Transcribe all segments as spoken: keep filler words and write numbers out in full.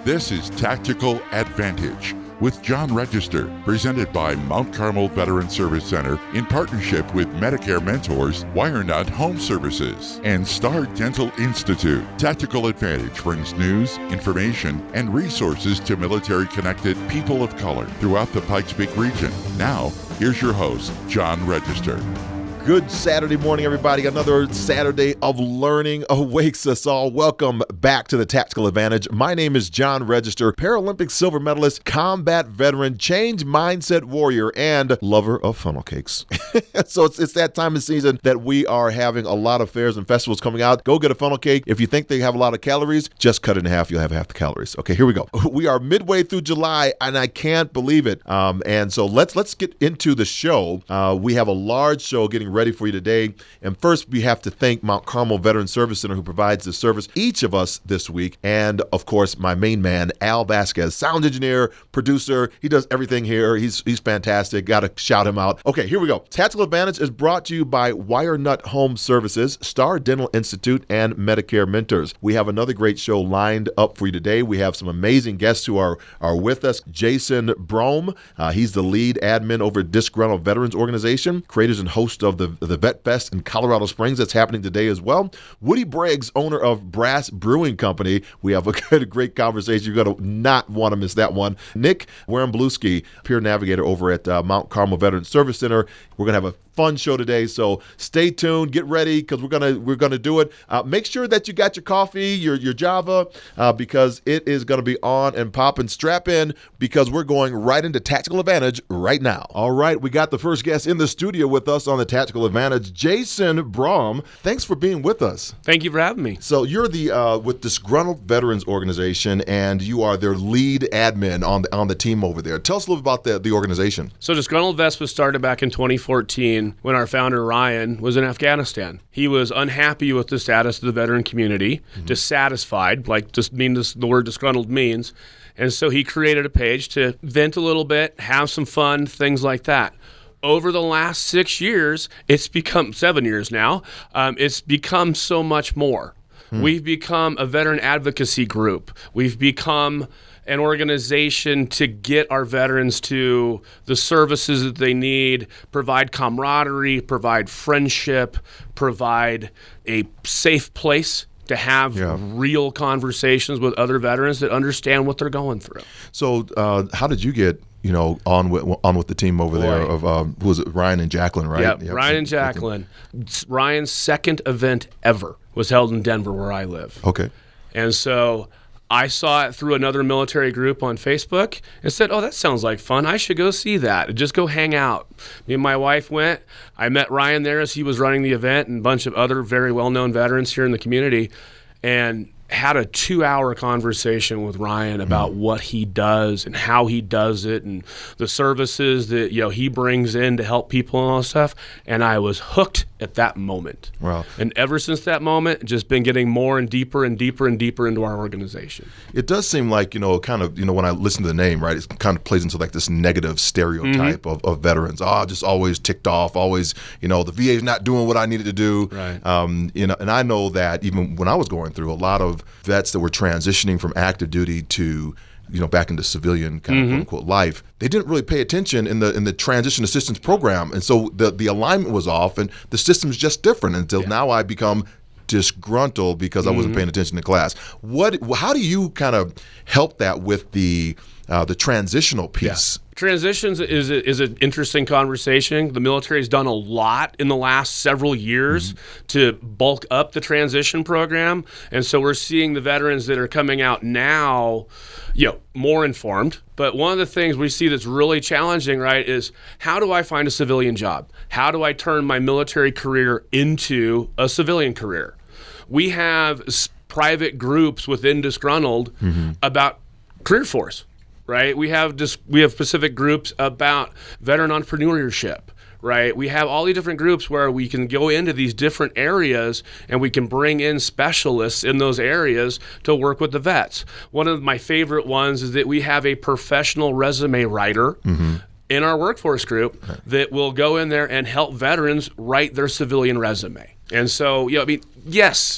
This is Tactical Advantage with John Register, presented by Mount Carmel Veteran Service Center in partnership with Medicare Mentors, WireNut Home Services, and Star Dental Institute. Tactical Advantage brings news, information, and resources to military-connected people of color throughout the Pikes Peak region. Now, here's your host, John Register. Good Saturday morning, everybody. Another Saturday of learning awaits us all. Welcome back to the Tactical Advantage. My name is John Register, Paralympic silver medalist, combat veteran, change mindset warrior, and lover of funnel cakes. So it's, it's that time of season that we are having a lot of fairs and festivals coming out. Go get a funnel cake. If you think they have a lot of calories, just cut it in half. You'll have half the calories. Okay, here we go. We are midway through July, and I can't believe it. Um, and so let's let's get into the show. Uh, we have a large show getting ready for you today. And first, we have to thank Mount Carmel Veteran Service Center, who provides the service each of us this week. And of course, my main man, Al Vasquez, sound engineer, producer. He does everything here. He's he's fantastic. Got to shout him out. Okay, here we go. Tactical Advantage is brought to you by WireNut Home Services, Star Dental Institute, and Medicare Mentors. We have another great show lined up for you today. We have some amazing guests who are, are with us. Jason Brome, uh, he's the lead admin over at Disgruntled Veterans Organization, creators and host of the, the Vet Fest in Colorado Springs. That's happening today as well. Woody Briggs, owner of Brass Brewing Company. We have a good, great conversation. You're going to not want to miss that one. Nick Warambluski, peer navigator over at uh, Mount Carmel Veteran Service Center. We're going to have a fun show today, so stay tuned, get ready, because we're gonna we're gonna do it. Uh, make sure that you got your coffee, your your Java, uh, because it is gonna be on and popping. Strap in, because we're going right into Tactical Advantage right now. All right, we got the first guest in the studio with us on the Tactical Advantage, Jason Brome. Thanks for being with us. Thank you for having me. So you're the uh, with Disgruntled Veterans Organization, and you are their lead admin on the on the team over there. Tell us a little about the the organization. So Disgruntled Vets was started back in twenty fourteen. When our founder, Ryan, was in Afghanistan. He was unhappy with the status of the veteran community, mm-hmm. dissatisfied, like just mean this, the word disgruntled means. And so he created a page to vent a little bit, have some fun, things like that. Over the last six years, it's become, seven years now, um, it's become so much more. Hmm. We've become a veteran advocacy group. We've become an organization to get our veterans to the services that they need, provide camaraderie, provide friendship, provide a safe place to have yeah. real conversations with other veterans that understand what they're going through. So uh, how did you get you know, on with on with the team over Boy. there of um, who was it, Ryan and Jacqueline, right? Yep, yep. Ryan and Jacqueline. Ryan's second event ever was held in Denver, where I live. Okay. And so I saw it through another military group on Facebook and said, oh, that sounds like fun. I should go see that. Just go hang out. Me and my wife went. I met Ryan there as he was running the event and a bunch of other very well-known veterans here in the community, and had a two-hour conversation with Ryan about mm-hmm. what he does and how he does it and the services that you know he brings in to help people and all that stuff. And I was hooked at that moment. Wow. And ever since that moment, just been getting more and deeper and deeper and deeper into our organization. It does seem like, you know, kind of, you know, when I listen to the name, right, it kind of plays into like this negative stereotype mm-hmm. of, of veterans. Oh, just always ticked off, always, you know, the V A's not doing what I needed to do. Right. Um, you know, and I know that even when I was going through, a lot of vets that were transitioning from active duty to, you know, back into civilian kind of mm-hmm. quote unquote life, they didn't really pay attention in the in the transition assistance program, and so the the alignment was off, and the system's just different. Until yeah. now, I become disgruntled because I wasn't mm-hmm. paying attention to class. What? How do you kind of help that with the uh, the transitional piece? Yeah. Transitions is a, is an interesting conversation. The military has done a lot in the last several years mm-hmm. to bulk up the transition program, and so we're seeing the veterans that are coming out now, you know, more informed. But one of the things we see that's really challenging, right, is how do I find a civilian job? How do I turn my military career into a civilian career? We have private groups within Disgruntled mm-hmm. about career force. Right, we have just we have specific groups about veteran entrepreneurship. Right, we have all these different groups where we can go into these different areas and we can bring in specialists in those areas to work with the vets. One of my favorite ones is that we have a professional resume writer mm-hmm. in our workforce group okay. that will go in there and help veterans write their civilian resume. And so, you know, I mean, yes.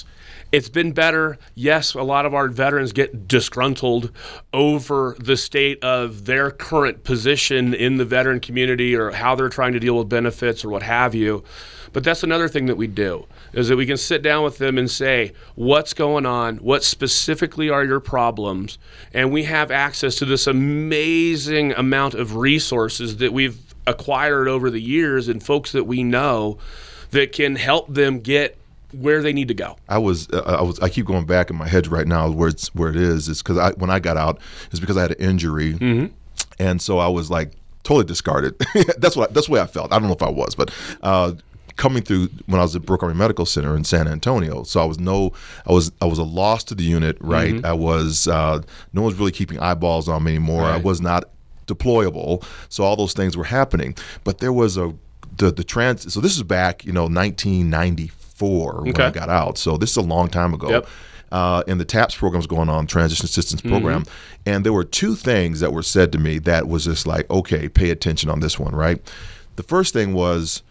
It's been better. Yes, a lot of our veterans get disgruntled over the state of their current position in the veteran community or how they're trying to deal with benefits or what have you. But that's another thing that we do, is that we can sit down with them and say, what's going on? What specifically are your problems? And we have access to this amazing amount of resources that we've acquired over the years and folks that we know that can help them get where they need to go. I was, uh, I was, I keep going back in my head right now where it's where it is. It's because I, when I got out, it's because I had an injury, mm-hmm. and so I was like totally discarded. that's what that's the way I felt. I don't know if I was, but uh, coming through when I was at Brooke Army Medical Center in San Antonio, so I was no, I was I was a loss to the unit. Right, mm-hmm. I was uh, no one's really keeping eyeballs on me anymore. Right. I was not deployable, so all those things were happening. But there was a the the trans. So this is back, you know, nineteen ninety-four. Okay. When I got out, so this is a long time ago. Yep. Uh, and the TAPS program was going on, Transition Assistance Program, mm-hmm. and there were two things that were said to me that was just like, okay, pay attention on this one, right? The first thing was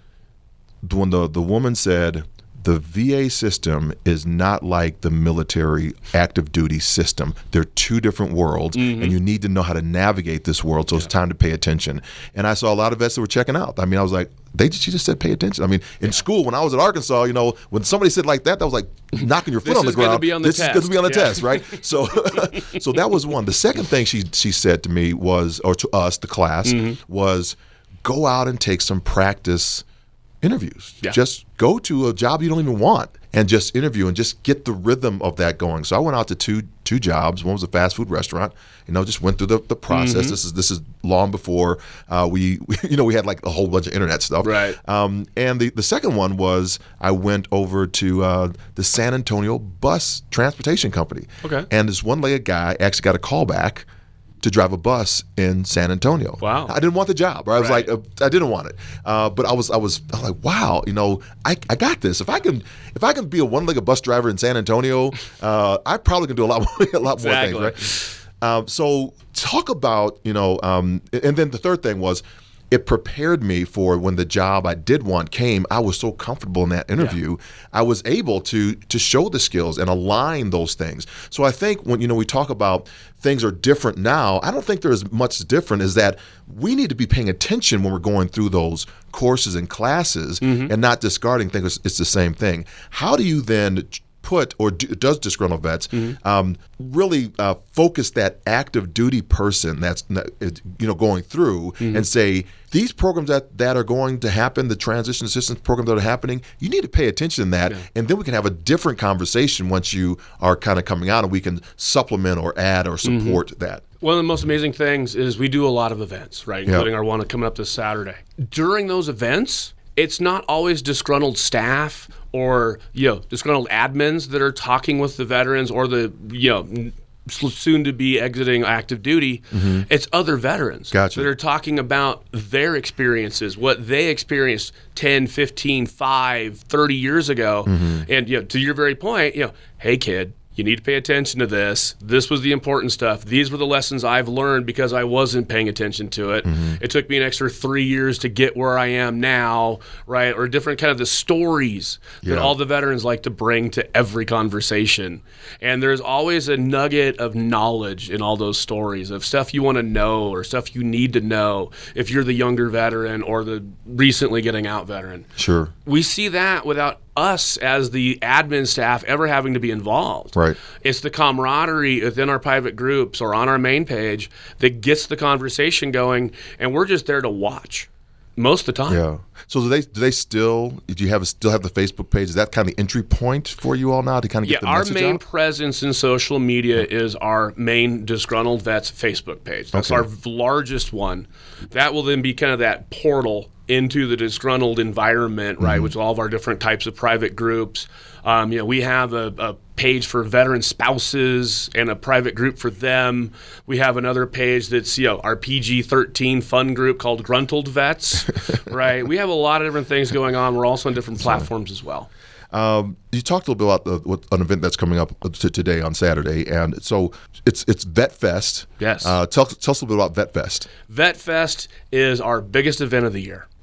when the the woman said, the V A system is not like the military active duty system. They're two different worlds, mm-hmm. and you need to know how to navigate this world, so yeah. it's time to pay attention. And I saw a lot of vets that were checking out. I mean, I was like, they just, she just said pay attention. I mean, in yeah. school, when I was at Arkansas, you know, when somebody said like that, that was like knocking your foot on the ground. Be on the this test. is going to be on the yeah. test, right? So so that was one. The second thing she, she said to me was, or to us, the class, mm-hmm. was go out and take some practice interviews. Yeah. Just go to a job you don't even want and just interview and just get the rhythm of that going. So I went out to two two jobs. One was a fast food restaurant. You know, just went through the, the process. Mm-hmm. This is this is long before uh, we, we you know we had like a whole bunch of internet stuff. Right. Um, and the the second one was I went over to uh, the San Antonio Bus Transportation Company. Okay. And this one-legged guy actually got a call back to drive a bus in San Antonio. Wow. I didn't want the job. Or I was right. like, uh, I didn't want it. Uh, but I was, I was, I was like, wow, you know, I, I got this. If I can, if I can be a one-legged bus driver in San Antonio, uh, I probably can do a lot more, a lot exactly. more things, right? Um, so talk about, you know, um, and then the third thing was, it prepared me for when the job I did want came. I was so comfortable in that interview. Yeah. I was able to to show the skills and align those things. So I think when you know we talk about things are different now, I don't think they're as much different as that we need to be paying attention when we're going through those courses and classes mm-hmm. and not discarding things. It's the same thing. How do you then put, or do, does disgruntled vets mm-hmm. um, really uh, focus that active duty person that's you know going through mm-hmm. and say, these programs that, that are going to happen, the transition assistance programs that are happening, you need to pay attention to that, yeah. and then we can have a different conversation once you are kind of coming out, and we can supplement or add or support mm-hmm. that. One of the most amazing things is we do a lot of events, right, including yeah. our one coming up this Saturday. During those events, it's not always disgruntled staff or, you know, disgruntled admins that are talking with the veterans or the, you know, soon to be exiting active duty. Mm-hmm. It's other veterans gotcha. that are talking about their experiences, what they experienced ten, fifteen, five, thirty years ago. Mm-hmm. And, you know, to your very point, you know, hey, kid, you need to pay attention to this. This was the important stuff. These were the lessons I've learned because I wasn't paying attention to it. Mm-hmm. It took me an extra three years to get where I am now, right? Or different kind of the stories yeah. that all the veterans like to bring to every conversation. And there's always a nugget of knowledge in all those stories of stuff you want to know or stuff you need to know if you're the younger veteran or the recently getting out veteran. Sure. We see that without us as the admin staff ever having to be involved. Right. It's the camaraderie within our private groups or on our main page that gets the conversation going, and we're just there to watch most of the time. Yeah. So do they do they still do you have still have the Facebook page? Is that kind of the entry point for you all now to kind of yeah, get the our message main out? presence in social media is our main Disgruntled Vets Facebook page. That's okay. our largest one. That will then be kind of that portal into the disgruntled environment, right, mm-hmm. with all of our different types of private groups. Um, you know, we have a, a page for veteran spouses and a private group for them. We have another page that's, you know, our P G thirteen fun group called Gruntled Vets, right? We have a lot of different things going on. We're also on different platforms as well. Um, you talked a little bit about the, what, an event that's coming up to today on Saturday, and so it's it's Vet Fest. Yes. Uh, tell, tell us a little bit about Vet Fest. Vet Fest is our biggest event of the year.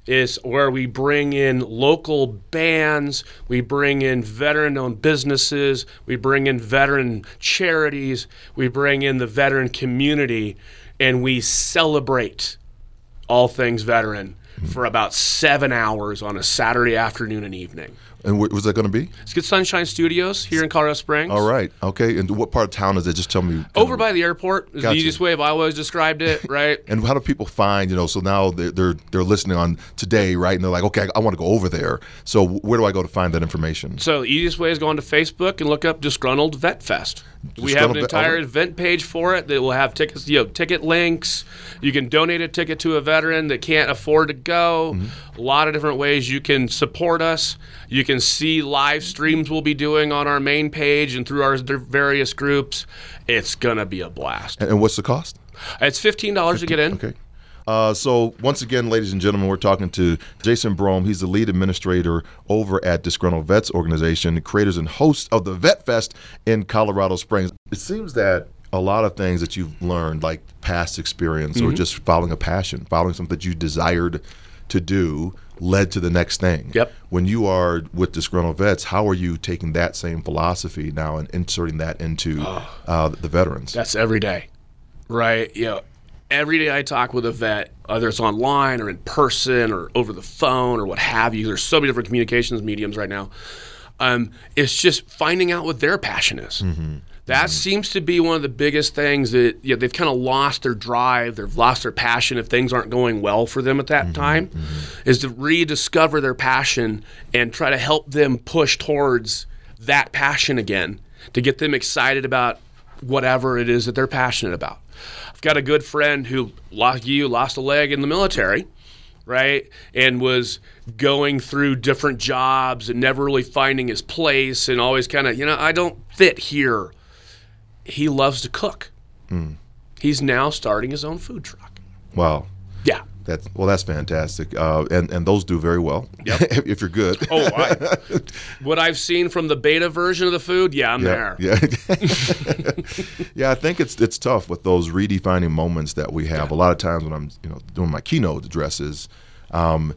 is where we bring in local bands, we bring in veteran-owned businesses, we bring in veteran charities, we bring in the veteran community, and we celebrate all things veteran for about seven hours on a Saturday afternoon and evening. And where was that going to be? It's at Sunshine Studios here in Colorado Springs. All right. Okay. And what part of town is it? Just tell me. Over by the airport is Gotcha. the easiest way I've always described it, right? And how do people find, you know, so now they're, they're they're listening on today, right? And they're like, okay, I want to go over there. So where do I go to find that information? So the easiest way is go onto Facebook and look up Disgruntled Vet Fest. We have an Disgruntled Vet- entire oh. event page for it that will have tickets, you know, ticket links. You can donate a ticket to a veteran that can't afford to go. Mm-hmm. A lot of different ways you can support us. You can see live streams we'll be doing on our main page and through our various groups. It's going to be a blast. And, and what's the cost? It's fifteen dollars to get in. Okay. Uh, so once again, ladies and gentlemen, we're talking to Jason Brome. He's the lead administrator over at Disgruntled Vets Organization, creators and hosts of the Vet Fest in Colorado Springs. It seems that a lot of things that you've learned, like past experience mm-hmm. or just following a passion, following something that you desired to do, led to the next thing. Yep. When you are with Disgruntled Vets, how are you taking that same philosophy now and inserting that into oh, uh, the veterans? That's every day, right? You know, every day I talk with a vet, whether it's online or in person or over the phone or what have you. There's so many different communications mediums right now. Um, it's just finding out what their passion is. Mm-hmm. That mm-hmm. seems to be one of the biggest things that you know, they've kind of lost their drive, they've lost their passion if things aren't going well for them at that mm-hmm. time, mm-hmm. is to rediscover their passion and try to help them push towards that passion again, to get them excited about whatever it is that they're passionate about. I've got a good friend who, like you, lost a leg in the military, right, and was going through different jobs and never really finding his place and always kind of, you know, I don't fit here. He loves to cook. Mm. He's now starting his own food truck. Wow. Yeah. That's, well, that's fantastic. Uh, and, and those do very well, yep. if you're good. Oh, I, what I've seen from the beta version of the food, yeah, I'm yeah, there. Yeah. Yeah, I think it's it's tough with those redefining moments that we have. Yeah. A lot of times when I'm you know doing my keynote addresses, um,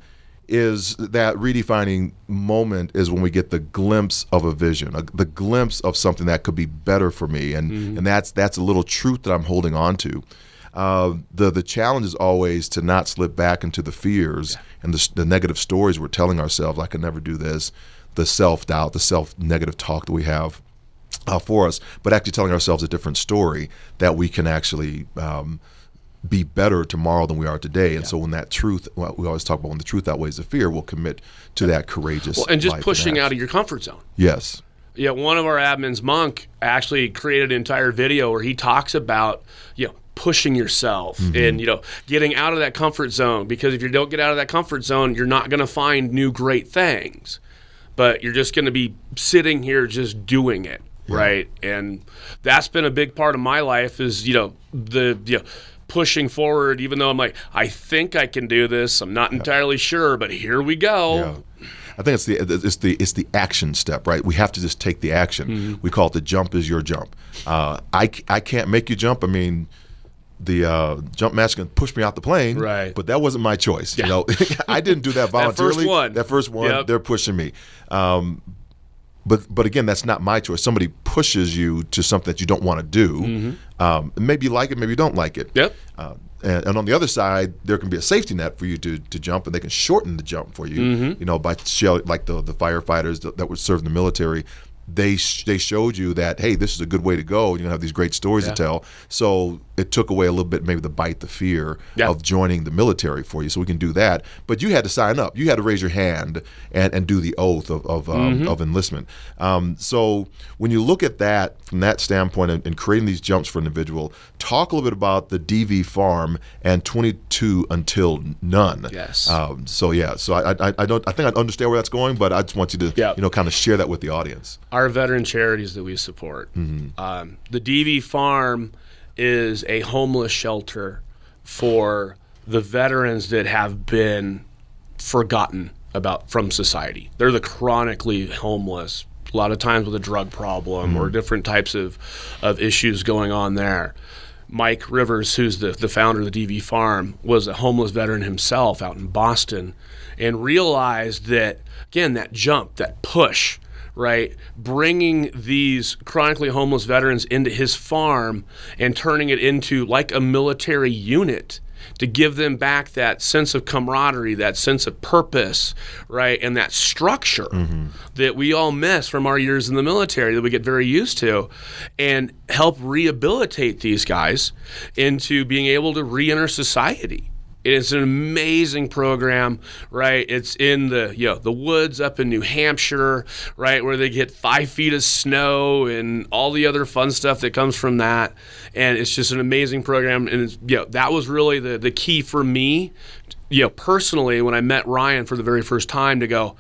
is that redefining moment is when we get the glimpse of a vision, a, the glimpse of something that could be better for me. And, mm-hmm. and that's that's a little truth that I'm holding on to. Uh, the the challenge is always to not slip back into the fears yeah. and the, the negative stories we're telling ourselves. I can never do this, the self-doubt, the self-negative talk that we have uh, for us, but actually telling ourselves a different story that we can actually um, be better tomorrow than we are today. And yeah. so when that truth, well, we always talk about when the truth outweighs the fear, we'll commit to that courageous well, and just life pushing and out of your comfort zone. Yes. Yeah, one of our admins, Monk, actually created an entire video where he talks about, you know, pushing yourself mm-hmm. and, you know, getting out of that comfort zone, because if you don't get out of that comfort zone, you're not going to find new great things, but you're just going to be sitting here just doing it, yeah. right? And that's been a big part of my life is, you know, the, you know, pushing forward, even though I'm like, I think I can do this. I'm not entirely yeah. sure, but here we go. Yeah. I think it's the it's the it's the action step, right? We have to just take the action. Mm-hmm. We call it the jump is your jump. Uh, I, I can't make you jump. I mean, the uh, jump master can push me out the plane, right? But that wasn't my choice. Yeah. You know, I didn't do that voluntarily. that first one, that first one yep. they're pushing me. Um, but but again, that's not my choice. Somebody pushes you to something that you don't want to do. Mm-hmm. Um, maybe you like it, maybe you don't like it. Yep. Uh, and, and on the other side, there can be a safety net for you to, to jump, and they can shorten the jump for you. Mm-hmm. You know, by shell, like the the firefighters that, that would serve in the military. They sh- they showed you that, hey, this is a good way to go. You're going to have these great stories yeah. to tell. So it took away a little bit, maybe the bite, the fear yeah. of joining the military for you. So we can do that. But you had to sign up. You had to raise your hand and, and do the oath of of, um, mm-hmm. of enlistment. Um, so when you look at that from that standpoint and, and creating these jumps for an individual, talk a little bit about the D V Farm and twenty-two Until None. Yes. Um, so yeah. So I, I I don't I think I understand where that's going, but I just want you to yeah. you know kind of share that with the audience. Our veteran charities that we support. Mm-hmm. Um, the D V Farm is a homeless shelter for the veterans that have been forgotten about from society. They're the chronically homeless, a lot of times with a drug problem mm-hmm. or different types of, of issues going on there. Mike Rivers, who's the, the founder of the D V Farm, was a homeless veteran himself out in Boston, and realized that, again, that jump, that push, right, bringing these chronically homeless veterans into his farm and turning it into like a military unit to give them back that sense of camaraderie, that sense of purpose, right, and that structure mm-hmm. that we all miss from our years in the military that we get very used to, and help rehabilitate these guys into being able to re-enter society. It's an amazing program, right? It's in the you know the woods up in New Hampshire, right, where they get five feet of snow and all the other fun stuff that comes from that. And it's just an amazing program. And it's, you know, that was really the the key for me, you know, personally, when I met Ryan for the very first time, to go,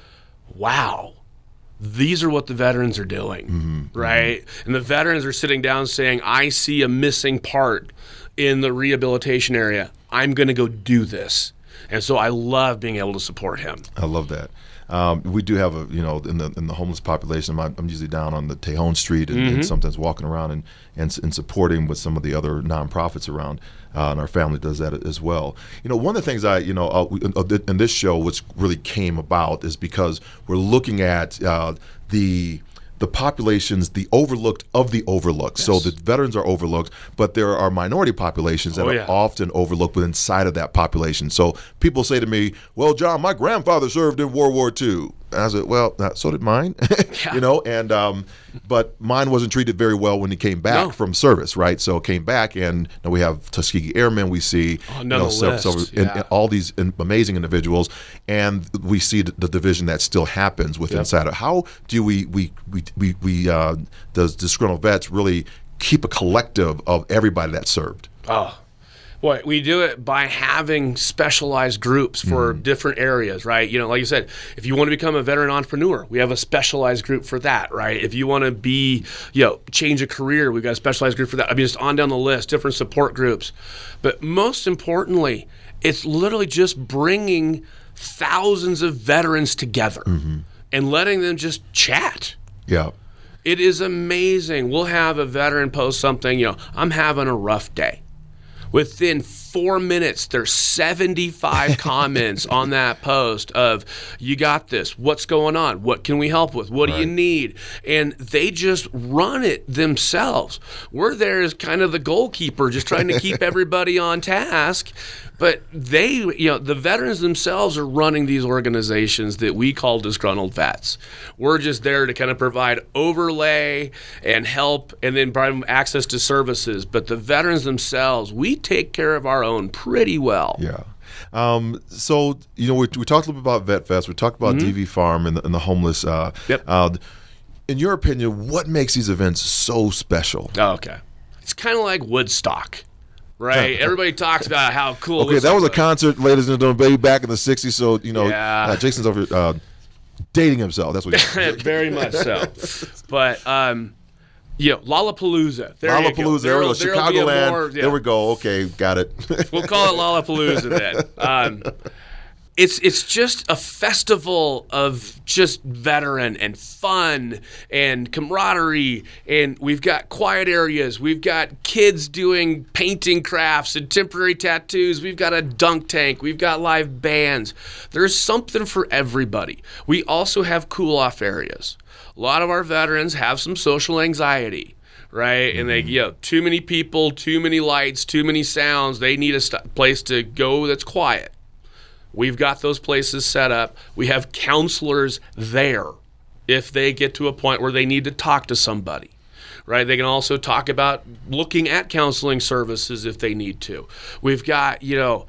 wow, these are what the veterans are doing, mm-hmm. right? Mm-hmm. And the veterans are sitting down saying, I see a missing part in the rehabilitation area. I'm going to go do this. And so I love being able to support him. I love that. Um, we do have a, you know, in the in the homeless population, I'm, I'm usually down on the Tejon Street and, mm-hmm. and sometimes walking around and, and and supporting with some of the other nonprofits around. Uh, and our family does that as well. You know, one of the things I, you know, uh, in this show, which really came about is because we're looking at uh, the the populations, the overlooked of the overlooked. Yes. So the veterans are overlooked, but there are minority populations that oh, yeah. are often overlooked within inside of that population. So people say to me, well, John, my grandfather served in World War Two. And I said, well, so did mine, yeah. you know, and um, but mine wasn't treated very well when he came back no. from service, right? So came back, and now we have Tuskegee Airmen. We see oh, you know, so, so, yeah. and, and all these amazing individuals, and we see the, the division that still happens within yep. inside of. How do we we we we, we uh, does disgruntled vets really keep a collective of everybody that served? Oh. Boy, we do it by having specialized groups for mm-hmm. different areas, right? You know, like you said, if you want to become a veteran entrepreneur, we have a specialized group for that, right? If you want to be, you know, change a career, we've got a specialized group for that. I mean, just on down the list, different support groups. But most importantly, it's literally just bringing thousands of veterans together mm-hmm. and letting them just chat. Yeah. It is amazing. We'll have a veteran post something, you know, I'm having a rough day. Within four minutes, there's seventy-five comments on that post of, you got this, what's going on, what can we help with, what right. do you need? And they just run it themselves. We're there as kind of the goalkeeper, just trying to keep everybody on task. But they, you know, the veterans themselves are running these organizations that we call disgruntled vets. We're just there to kind of provide overlay and help and then provide them access to services. But the veterans themselves, we take care of our own pretty well. Yeah. Um, so, you know, we, we talked a little bit about Vet Fest. We talked about mm-hmm. D V Farm and the, and the homeless. Uh, yep. Uh, in your opinion, what makes these events so special? Oh, okay. It's kind of like Woodstock. Right, everybody talks about how cool. Okay, that was a concert, ladies and gentlemen, baby, back in the sixties. So you know, yeah. uh, Jason's over uh, dating himself. That's what. He's Very much so. But um, you know, Lollapalooza. There Lollapalooza. You go. There we go. Chicagoland. More, yeah. There we go. Okay, got it. We'll call it Lollapalooza then. Um, It's it's just a festival of just veteran and fun and camaraderie, and we've got quiet areas. We've got kids doing painting crafts and temporary tattoos. We've got a dunk tank. We've got live bands. There's something for everybody. We also have cool-off areas. A lot of our veterans have some social anxiety. Right, and they, you know, too many people, too many lights, too many sounds. They need a st- place to go that's quiet. We've got those places set up. We have counselors there if they get to a point where they need to talk to somebody, right? They can also talk about looking at counseling services if they need to. We've got, you know,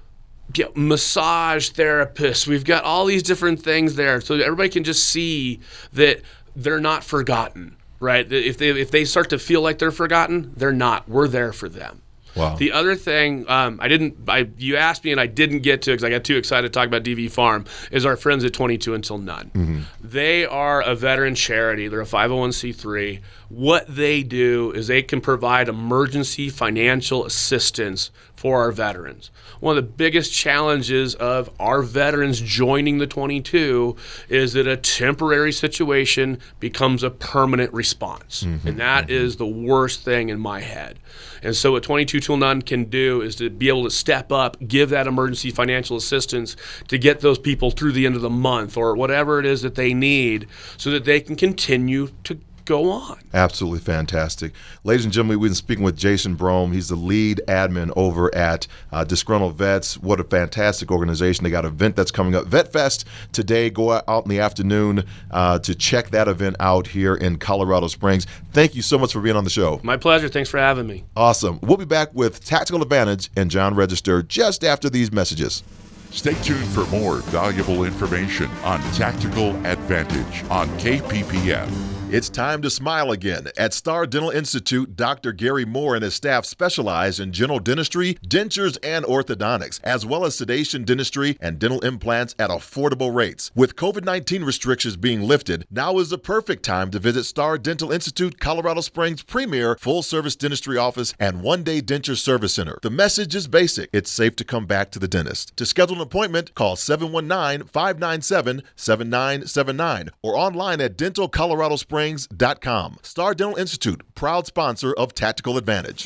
you know, massage therapists. We've got all these different things there so everybody can just see that they're not forgotten, right? If they if they start to feel like they're forgotten, they're not. We're there for them. Wow. The other thing, um, I didn't, I, you asked me and I didn't get to because I got too excited to talk about D V Farm, is our friends at twenty-two Until None. Mm-hmm. They are a veteran charity. They're a five oh one c three. what they do is they can provide emergency financial assistance for our veterans. One of the biggest challenges of our veterans joining the twenty-two is that a temporary situation becomes a permanent response. Mm-hmm, and that mm-hmm. is the worst thing in my head. And so what twenty-two Tool None can do is to be able to step up, give that emergency financial assistance to get those people through the end of the month or whatever it is that they need so that they can continue to go on. Absolutely fantastic. Ladies and gentlemen, we've been speaking with Jason Brome. He's the lead admin over at uh, Disgruntled Vets. What a fantastic organization. They got an event that's coming up, Vet Fest, today. Go out in the afternoon uh, to check that event out here in Colorado Springs. Thank you so much for being on the show. My pleasure. Thanks for having me. Awesome. We'll be back with Tactical Advantage and John Register just after these messages. Stay tuned for more valuable information on Tactical Advantage on K P P F. It's time to smile again. At Star Dental Institute, Doctor Gary Moore and his staff specialize in general dentistry, dentures, and orthodontics, as well as sedation dentistry and dental implants at affordable rates. With COVID nineteen restrictions being lifted, now is the perfect time to visit Star Dental Institute, Colorado Springs' premier full-service dentistry office and one-day denture service center. The message is basic. It's safe to come back to the dentist. To schedule an appointment, call seven one nine, five nine seven, seven nine seven nine or online at dental colorado springs dot com. Star Dental Institute, proud sponsor of Tactical Advantage.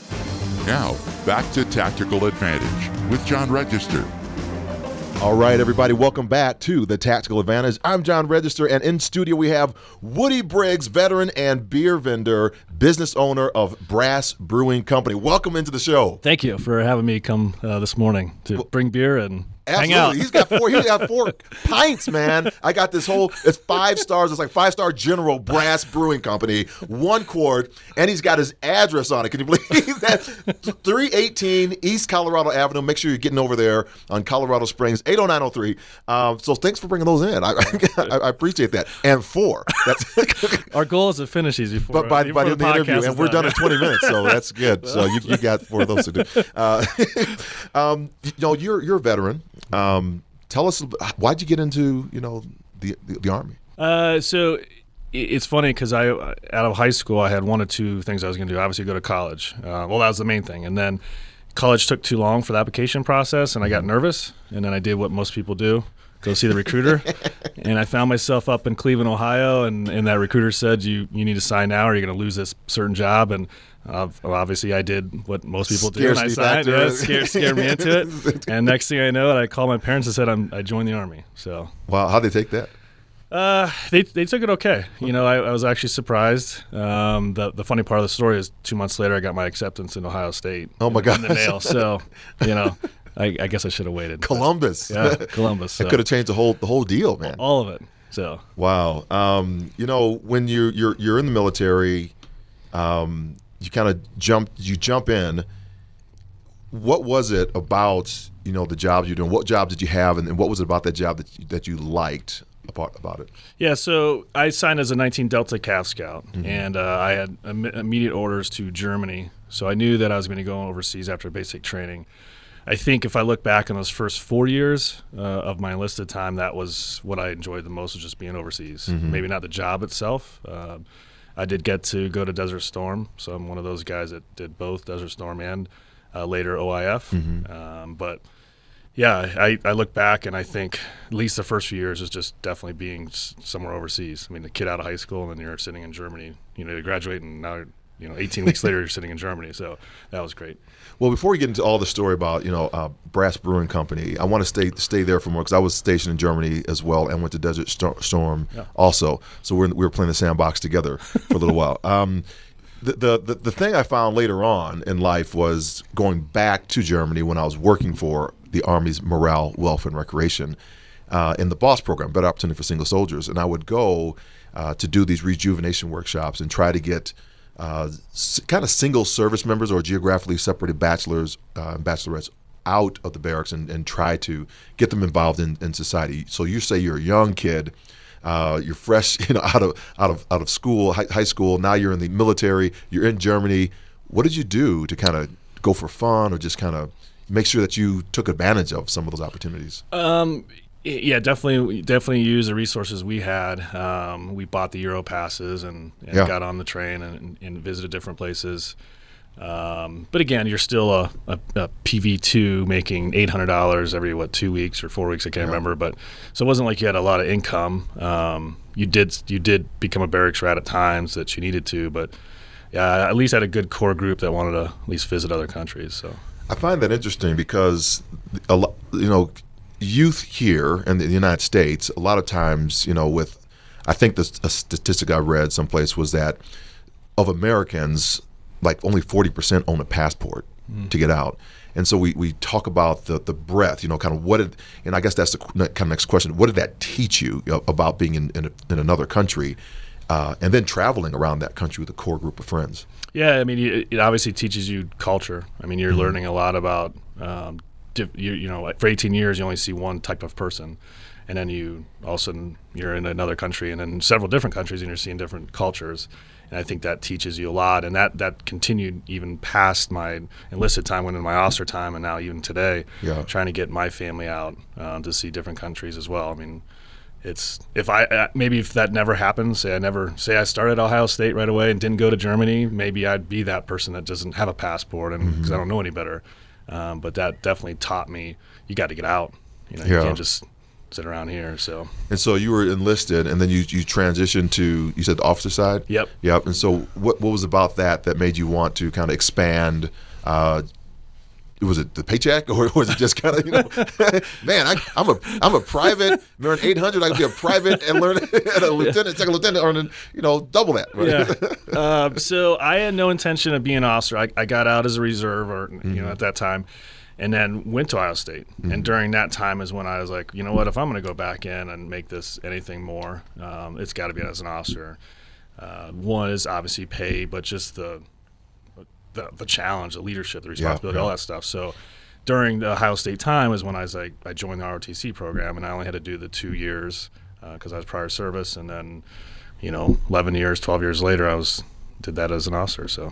Now, back to Tactical Advantage with John Register. All right, everybody, welcome back to the Tactical Advantage. I'm John Register, and in studio we have Woody Briggs, veteran and beer vendor, business owner of Brass Brewing Company. Welcome into the show. Thank you for having me come uh, this morning to well, bring beer and absolutely. hang out. He's got four. He's got four pints, man. I got this whole. It's five stars. It's like five star General Brass Brewing Company, one quart, and he's got his address on it. Can you believe that? three eighteen East Colorado Avenue. Make sure you're getting over there on Colorado Springs, eight oh nine oh three. Um, so thanks for bringing those in. I, I, I appreciate that. And four. That's our goal is to finish these before. But by, before by the, the interview, and we're done, done in twenty minutes, so that's good. So you, you got four of those to do. Uh, um, you know, you're you're a veteran. Um, tell us, why'd you get into, you know, the the, the Army? Uh, so it's funny because I, out of high school, I had one or two things I was going to do. Obviously, go to college. Uh, well, that was the main thing. And then college took too long for the application process, and I got nervous. And then I did what most people do, go see the recruiter. And I found myself up in Cleveland, Ohio, and, and that recruiter said, you you need to sign now or you're going to lose this certain job. And Uh, obviously, I did what most people do, and I signed. Yeah, it scared, scared me into it. And next thing I know, I called my parents and said I'm, I joined the Army. So, wow, how'd they take that? Uh, they they took it okay. You know, I, I was actually surprised. Um, the the funny part of the story is two months later, I got my acceptance in Ohio State. Oh my God! In the mail. So, you know, I, I guess I should have waited. Columbus. Yeah, Columbus. So. It could have changed the whole the whole deal, man. All of it. So. Wow. Um, you know, when you you're you're in the military, um. you kind of jump, you jump in. What was it about, you know, the jobs you're doing? What job did you have, and, and what was it about that job that you, that you liked about, about it? Yeah, so I signed as a nineteen Delta Cav Scout, mm-hmm. and uh, I had im- immediate orders to Germany. So I knew that I was going to go overseas after basic training. I think if I look back on those first four years uh, of my enlisted time, that was what I enjoyed the most, was just being overseas. Mm-hmm. Maybe not the job itself. Uh, I did get to go to Desert Storm, so I'm one of those guys that did both Desert Storm and uh, later O I F. Mm-hmm. Um, but, yeah, I, I look back and I think at least the first few years is just definitely being somewhere overseas. I mean, the kid out of high school and then you're sitting in Germany. You know, you graduate and now, you know, eighteen weeks later you're sitting in Germany. So that was great. Well, before we get into all the story about, you know, uh, Brass Brewing Company, I want to stay stay there for more because I was stationed in Germany as well and went to Desert Storm yeah. also. So we're, we were playing the sandbox together for a little while. Um, the, the, the, the thing I found later on in life was going back to Germany when I was working for the Army's Morale, Welfare, and Recreation uh, in the BOSS program, Better Opportunity for Single Soldiers. And I would go uh, to do these rejuvenation workshops and try to get Uh, s- kind of single service members or geographically separated bachelors uh, and bachelorettes out of the barracks and, and try to get them involved in, in society. So you say you're a young kid, uh, you're fresh, you know, out of out of out of school, high, high school. Now you're in the military. You're in Germany. What did you do to kind of go for fun or just kind of make sure that you took advantage of some of those opportunities? Um, Yeah, definitely, definitely use the resources we had. Um, we bought the Euro passes and, and Yeah. got on the train and, and visited different places. Um, but again, you're still a, a, a P V two making eight hundred dollars every, what, two weeks or four weeks, I can't Yeah. remember. But so it wasn't like you had a lot of income. Um, you did you did become a barracks rat at times that you needed to, but yeah, at least had a good core group that wanted to at least visit other countries. So I find that interesting because, a lot, you know, youth here in the United States, a lot of times, you know, with, I think the a statistic I read someplace was that of Americans, like only forty percent own a passport mm. to get out. And so we, we talk about the, the breadth, you know, kind of what did, and I guess that's the kind of next question, what did that teach you, you know, about being in, in, a, in another country uh, and then traveling around that country with a core group of friends? Yeah, I mean, it, it obviously teaches you culture. I mean, you're mm-hmm. learning a lot about, um, diff, you, you know, for eighteen years, you only see one type of person. And then you, all of a sudden, you're in another country and then several different countries and you're seeing different cultures. And I think that teaches you a lot. And that, that continued even past my enlisted time, went into my officer time, and now even today, yeah. trying to get my family out uh, to see different countries as well. I mean, it's if I uh, maybe if that never happens, say I never say I started Ohio State right away and didn't go to Germany, maybe I'd be that person that doesn't have a passport and because mm-hmm. I don't know any better. Um, but that definitely taught me you got to get out. You know, yeah. you can't just sit around here. So and so you were enlisted, and then you you transitioned to, you said, the officer side. Yep. Yep. And so what what was about that that made you want to kind of expand? Uh, was it the paycheck, or was it just kind of, you know, man, I, I'm a I'm a private, learn eight hundred, I could be a private and learn at a lieutenant, yeah. second lieutenant, earning, you know, double that. Right? Yeah. uh, so I had no intention of being an officer. I, I got out as a reserve, or mm-hmm. you know, at that time. And then went to Ohio State. Mm-hmm. And during that time is when I was like, you know what, if I'm going to go back in and make this anything more, um, it's got to be as an officer. Uh, one is obviously pay, but just the the, the challenge, the leadership, the responsibility, yeah, yeah. all that stuff. So during the Ohio State time is when I was like, I joined the R O T C program, and I only had to do the two years because uh, I was prior service. And then, you know, eleven years, twelve years later, I was did that as an officer. So.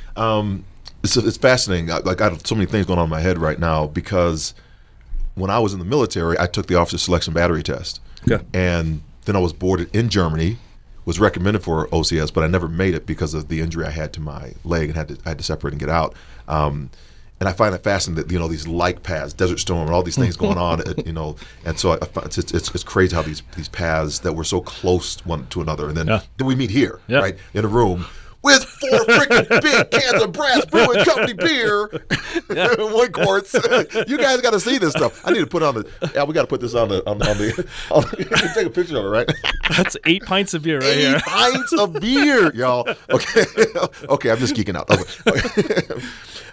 Um, It's, it's fascinating. I, I got so many things going on in my head right now because when I was in the military, I took the officer selection battery test. Okay. And then I was boarded in Germany, was recommended for O C S, but I never made it because of the injury I had to my leg and had to I had to separate and get out. Um, and I find it fascinating that, you know, these light paths, Desert Storm, and all these things going on, you know. And so I, I, it's, it's it's crazy how these these paths that were so close one to another, and then yeah. then we meet here, yeah. right, in a room. With four freaking big cans of Brass Brewing Company beer, yeah. one quarts. You guys got to see this stuff. I need to put on the. Yeah, we got to put this on the on the. On the, on the take a picture of it, right? That's eight pints of beer right eight here. Eight pints of beer, y'all. Okay, okay. I'm just geeking out. Okay. okay.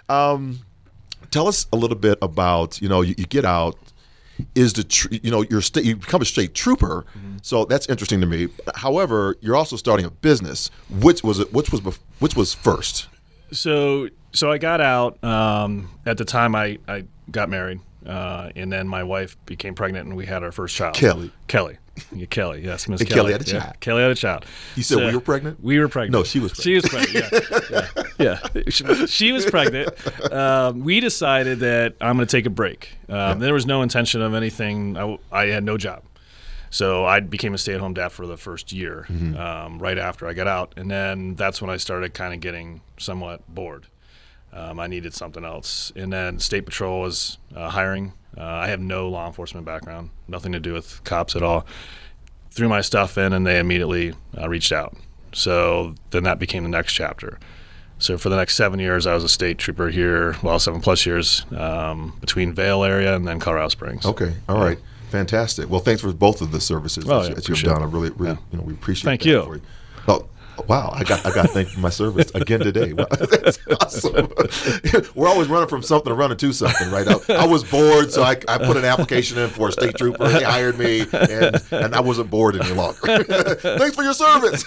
Um, tell us a little bit about, you know, you, you get out. Is the tr- you know you're st- you become a state trooper, mm-hmm. so that's interesting to me. However, you're also starting a business. Which was it? Which was bef- which was first? So so I got out um, at the time. I, I got married, uh, and then my wife became pregnant, and we had our first child. Kelly. Kelly. Yeah, Kelly. Yes, Miss and Kelly. Kelly had a yeah. child. Kelly had a child. You said so, we were pregnant? We were pregnant. No, she was pregnant. She was pregnant. Yeah, yeah. yeah. She, she was pregnant. Um, we decided that I'm going to take a break. Um, yeah. There was no intention of anything. I, I had no job. So I became a stay-at-home dad for the first year, mm-hmm. um, right after I got out. And then that's when I started kind of getting somewhat bored. Um, I needed something else. And then State Patrol was uh, hiring. Uh, I have no law enforcement background, nothing to do with cops at all. Threw my stuff in, and they immediately uh, reached out. So then that became the next chapter. So for the next seven years, I was a state trooper here, well, seven plus years, um, between Vail area and then Colorado Springs. Okay, all yeah. right. Fantastic. Well, thanks for both of the services well, that, yeah, that you've done. I really, really, yeah. you know, we appreciate Thank that. you. For you. Oh, wow, I got I got to thank my service again today. Wow, that's awesome. We're always running from something to running to something, right? I, I was bored, so I, I put an application in for a state trooper. They hired me, and, and I wasn't bored any longer. Thanks for your service.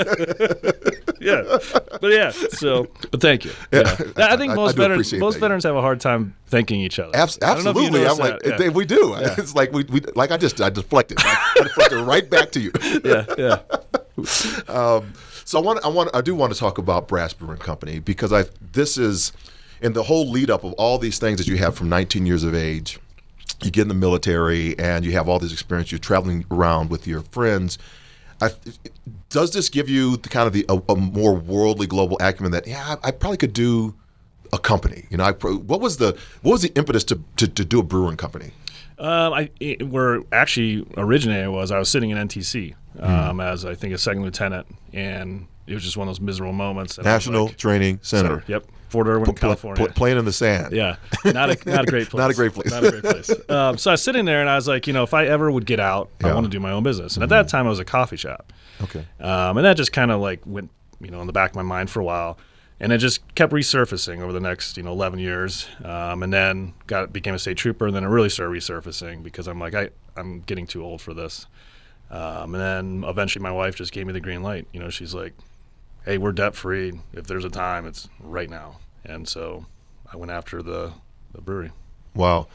yeah, but yeah. So, but thank you. Yeah. Yeah. I think I, most I veterans most that, veterans have a hard time thanking each other. Abs- absolutely, I'm like yeah. we do. Yeah. It's like we, we like I just I deflected. I, I deflected right back to you. Yeah, yeah. um, So I want, I want, I do want to talk about Brass Brewing Company because I, this is, in the whole lead up of all these things that you have from nineteen years of age, you get in the military and you have all this experience. You're traveling around with your friends. I, does this give you the kind of the a, a more worldly global acumen that yeah, I, I probably could do a company? You know, I, what was the what was the impetus to to, to do a brewing company? Um, I it, where actually originated was I was sitting in N T C um, mm. as I think a second lieutenant, and it was just one of those miserable moments. National like, Training Center. Center. Yep. Fort Irwin, P- California. P- playing in the sand. Yeah, not a not a great place. not a great place. Not a great place. Um, so I was sitting there and I was like, you know, if I ever would get out, yeah. I want to do my own business. And mm-hmm. at that time, I was a coffee shop. Okay. Um, and that just kind of like went, you know, in the back of my mind for a while, and it just kept resurfacing over the next, you know, eleven years. Um, and then got became a state trooper, and then it really started resurfacing because I'm like, I I'm getting too old for this. Um, and then eventually, my wife just gave me the green light. You know, she's like, hey, we're debt free. If there's a time, it's right now. And so I went after the, the brewery. Wow.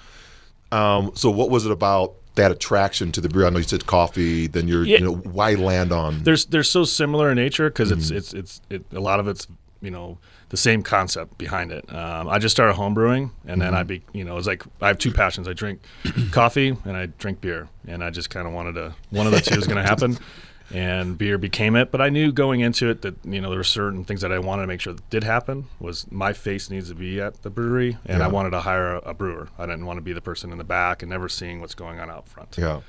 Um, so what was it about that attraction to the brewery? I know you said coffee. Then you're, yeah. you know, why land on? There's they're so similar in nature because mm-hmm. it's it's it's it, a lot of it's you know the same concept behind it. Um, I just started home brewing, and mm-hmm. then I be you know it's like I have two passions. I drink coffee and I drink beer, and I just kind of wanted to one of the two is going to happen. And beer became it, but I knew going into it that you know there were certain things that I wanted to make sure that did happen. Was my face needs to be at the brewery, and yeah. I wanted to hire a, a brewer. I didn't want to be the person in the back and never seeing what's going on out front. Yeah.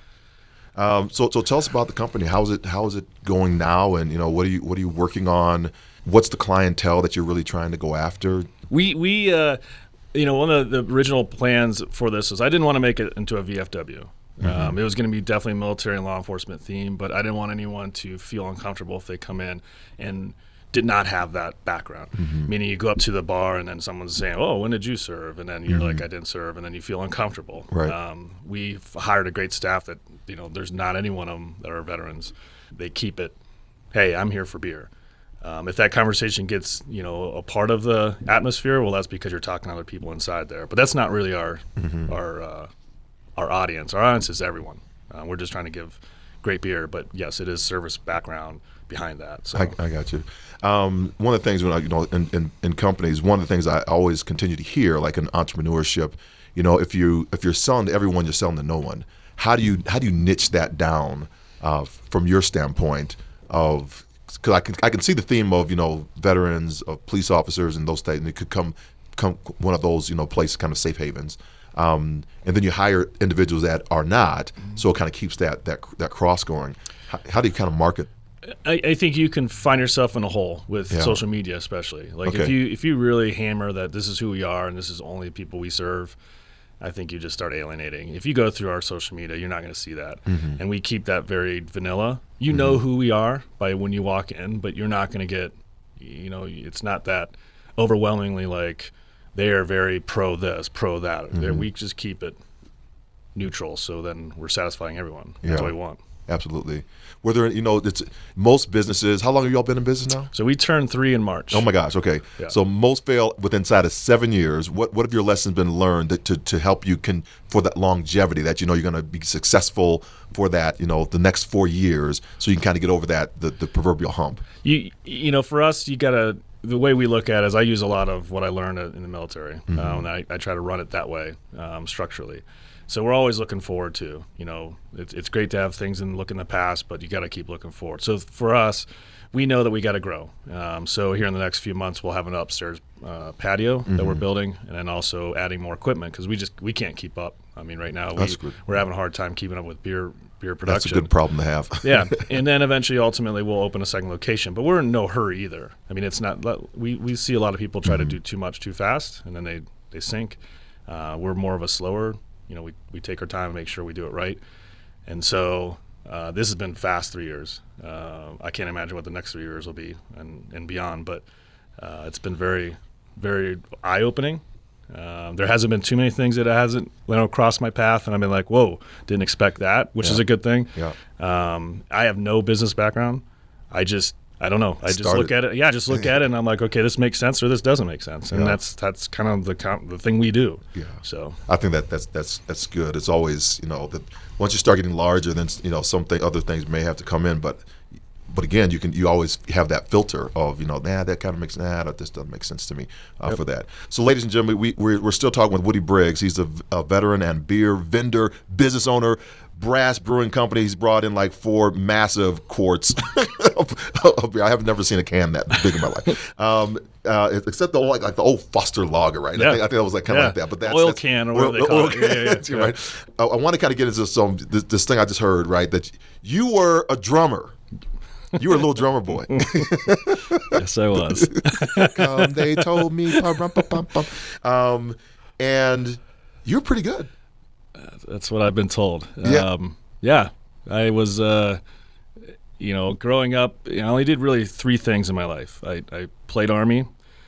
Um, so, so tell us about the company. How is it? How is it going now? And you know, what are you what are you working on? What's the clientele that you're really trying to go after? We we uh, you know one of the original plans for this was I didn't want to make it into a V F W. Mm-hmm. Um, it was going to be definitely military and law enforcement theme, but I didn't want anyone to feel uncomfortable if they come in and did not have that background. Mm-hmm. Meaning you go up to the bar and then someone's saying, oh, when did you serve? And then you're mm-hmm. like, I didn't serve. And then you feel uncomfortable. Right. Um, we've hired a great staff that, you know, there's not any one of them that are veterans. They keep it, hey, I'm here for beer. Um, if that conversation gets, you know, a part of the atmosphere, well, that's because you're talking to other people inside there. But that's not really our, mm-hmm. our, uh, our audience. Our audience is everyone. Uh, we're just trying to give great beer, but yes, it is service background behind that. So I, I got you. Um, one of the things when I, you know, in, in, in companies, one of the things I always continue to hear, like in entrepreneurship, you know, if you if you're selling to everyone, you're selling to no one. How do you how do you niche that down uh, from your standpoint of? Because I can I can see the theme of you know veterans, of police officers, and those things. And it could come come one of those you know place kind of safe havens. Um, and then you hire individuals that are not, mm-hmm. so it kind of keeps that that that cross going. How, how do you kind of market? I, I think you can find yourself in a hole with yeah. social media, especially. Like okay. if you if you really hammer that this is who we are and this is only the people we serve, I think you just start alienating. If you go through our social media, you're not going to see that, mm-hmm. and we keep that very vanilla. You mm-hmm. know who we are by when you walk in, but you're not going to get, you know, it's not that overwhelmingly like. They are very pro this, pro that. Mm-hmm. We just keep it neutral, so then we're satisfying everyone. That's yeah. what we want. Absolutely. Were there, you know, it's most businesses. How long have y'all been in business now? So we turned three in March. Oh my gosh. Okay. Yeah. So most fail within inside of seven years. What What have your lessons been learned that, to to help you can for that longevity that you know you're going to be successful for that you know the next four years, so you can kind of get over that the, the proverbial hump. You you know for us you gotta. The way we look at it is I use a lot of what I learned in the military, mm-hmm. um, and I, I try to run it that way um, structurally. So we're always looking forward to, you know, it's, it's great to have things and look in the past, but you got to keep looking forward. So for us, we know that we got to grow. Um, so here in the next few months, we'll have an upstairs uh, patio mm-hmm. that we're building, and then also adding more equipment because we just we can't keep up. I mean, right now we, we're having a hard time keeping up with beer beer production. That's a good problem to have. Yeah, and then eventually, ultimately, we'll open a second location. But we're in no hurry either. I mean, it's not. We we see a lot of people try mm-hmm. to do too much too fast, and then they they sink. Uh, we're more of a slower. You know, we we take our time and make sure we do it right. And so uh, this has been fast three years. Uh, I can't imagine what the next three years will be and and beyond. But uh, it's been very very eye opening. Um, there hasn't been too many things that hasn't you know, crossed my path, and I've been like, whoa, didn't expect that, which yeah. is a good thing. Yeah. Um, I have no business background. I just, I don't know. I just Started. look at it. Yeah, I just look at it, and I'm like, okay, this makes sense or this doesn't make sense, and yeah. that's that's kind of the the thing we do. Yeah. So I think that that's that's that's good. It's always you know that once you start getting larger, then you know some th- other things may have to come in, but but again, you can you always have that filter of, you know, nah, that kind of makes, nah, that, this doesn't make sense to me uh, yep. for that. So ladies and gentlemen, we, we're, we're still talking with Woody Briggs. He's a, a veteran and beer vendor, business owner, Brass Brewing Company. He's brought in like four massive quarts of, of beer. I have never seen a can that big in my life, um, uh, except the like, like the old Foster Lager, right? Yeah. I think I think it was like kind of yeah. like that. But that's oil that's, can or oil, whatever they call oil it. Can. Yeah, yeah, yeah. yeah. Right. I, I want to kind of get into some this, this thing I just heard, right? That you were a drummer. You were a little drummer boy. Yes, I was. Come, they told me. Um, and you're pretty good. That's what I've been told. Yeah. Um, yeah. I was, uh, you know, growing up, I only did really three things in my life. I, I played Army,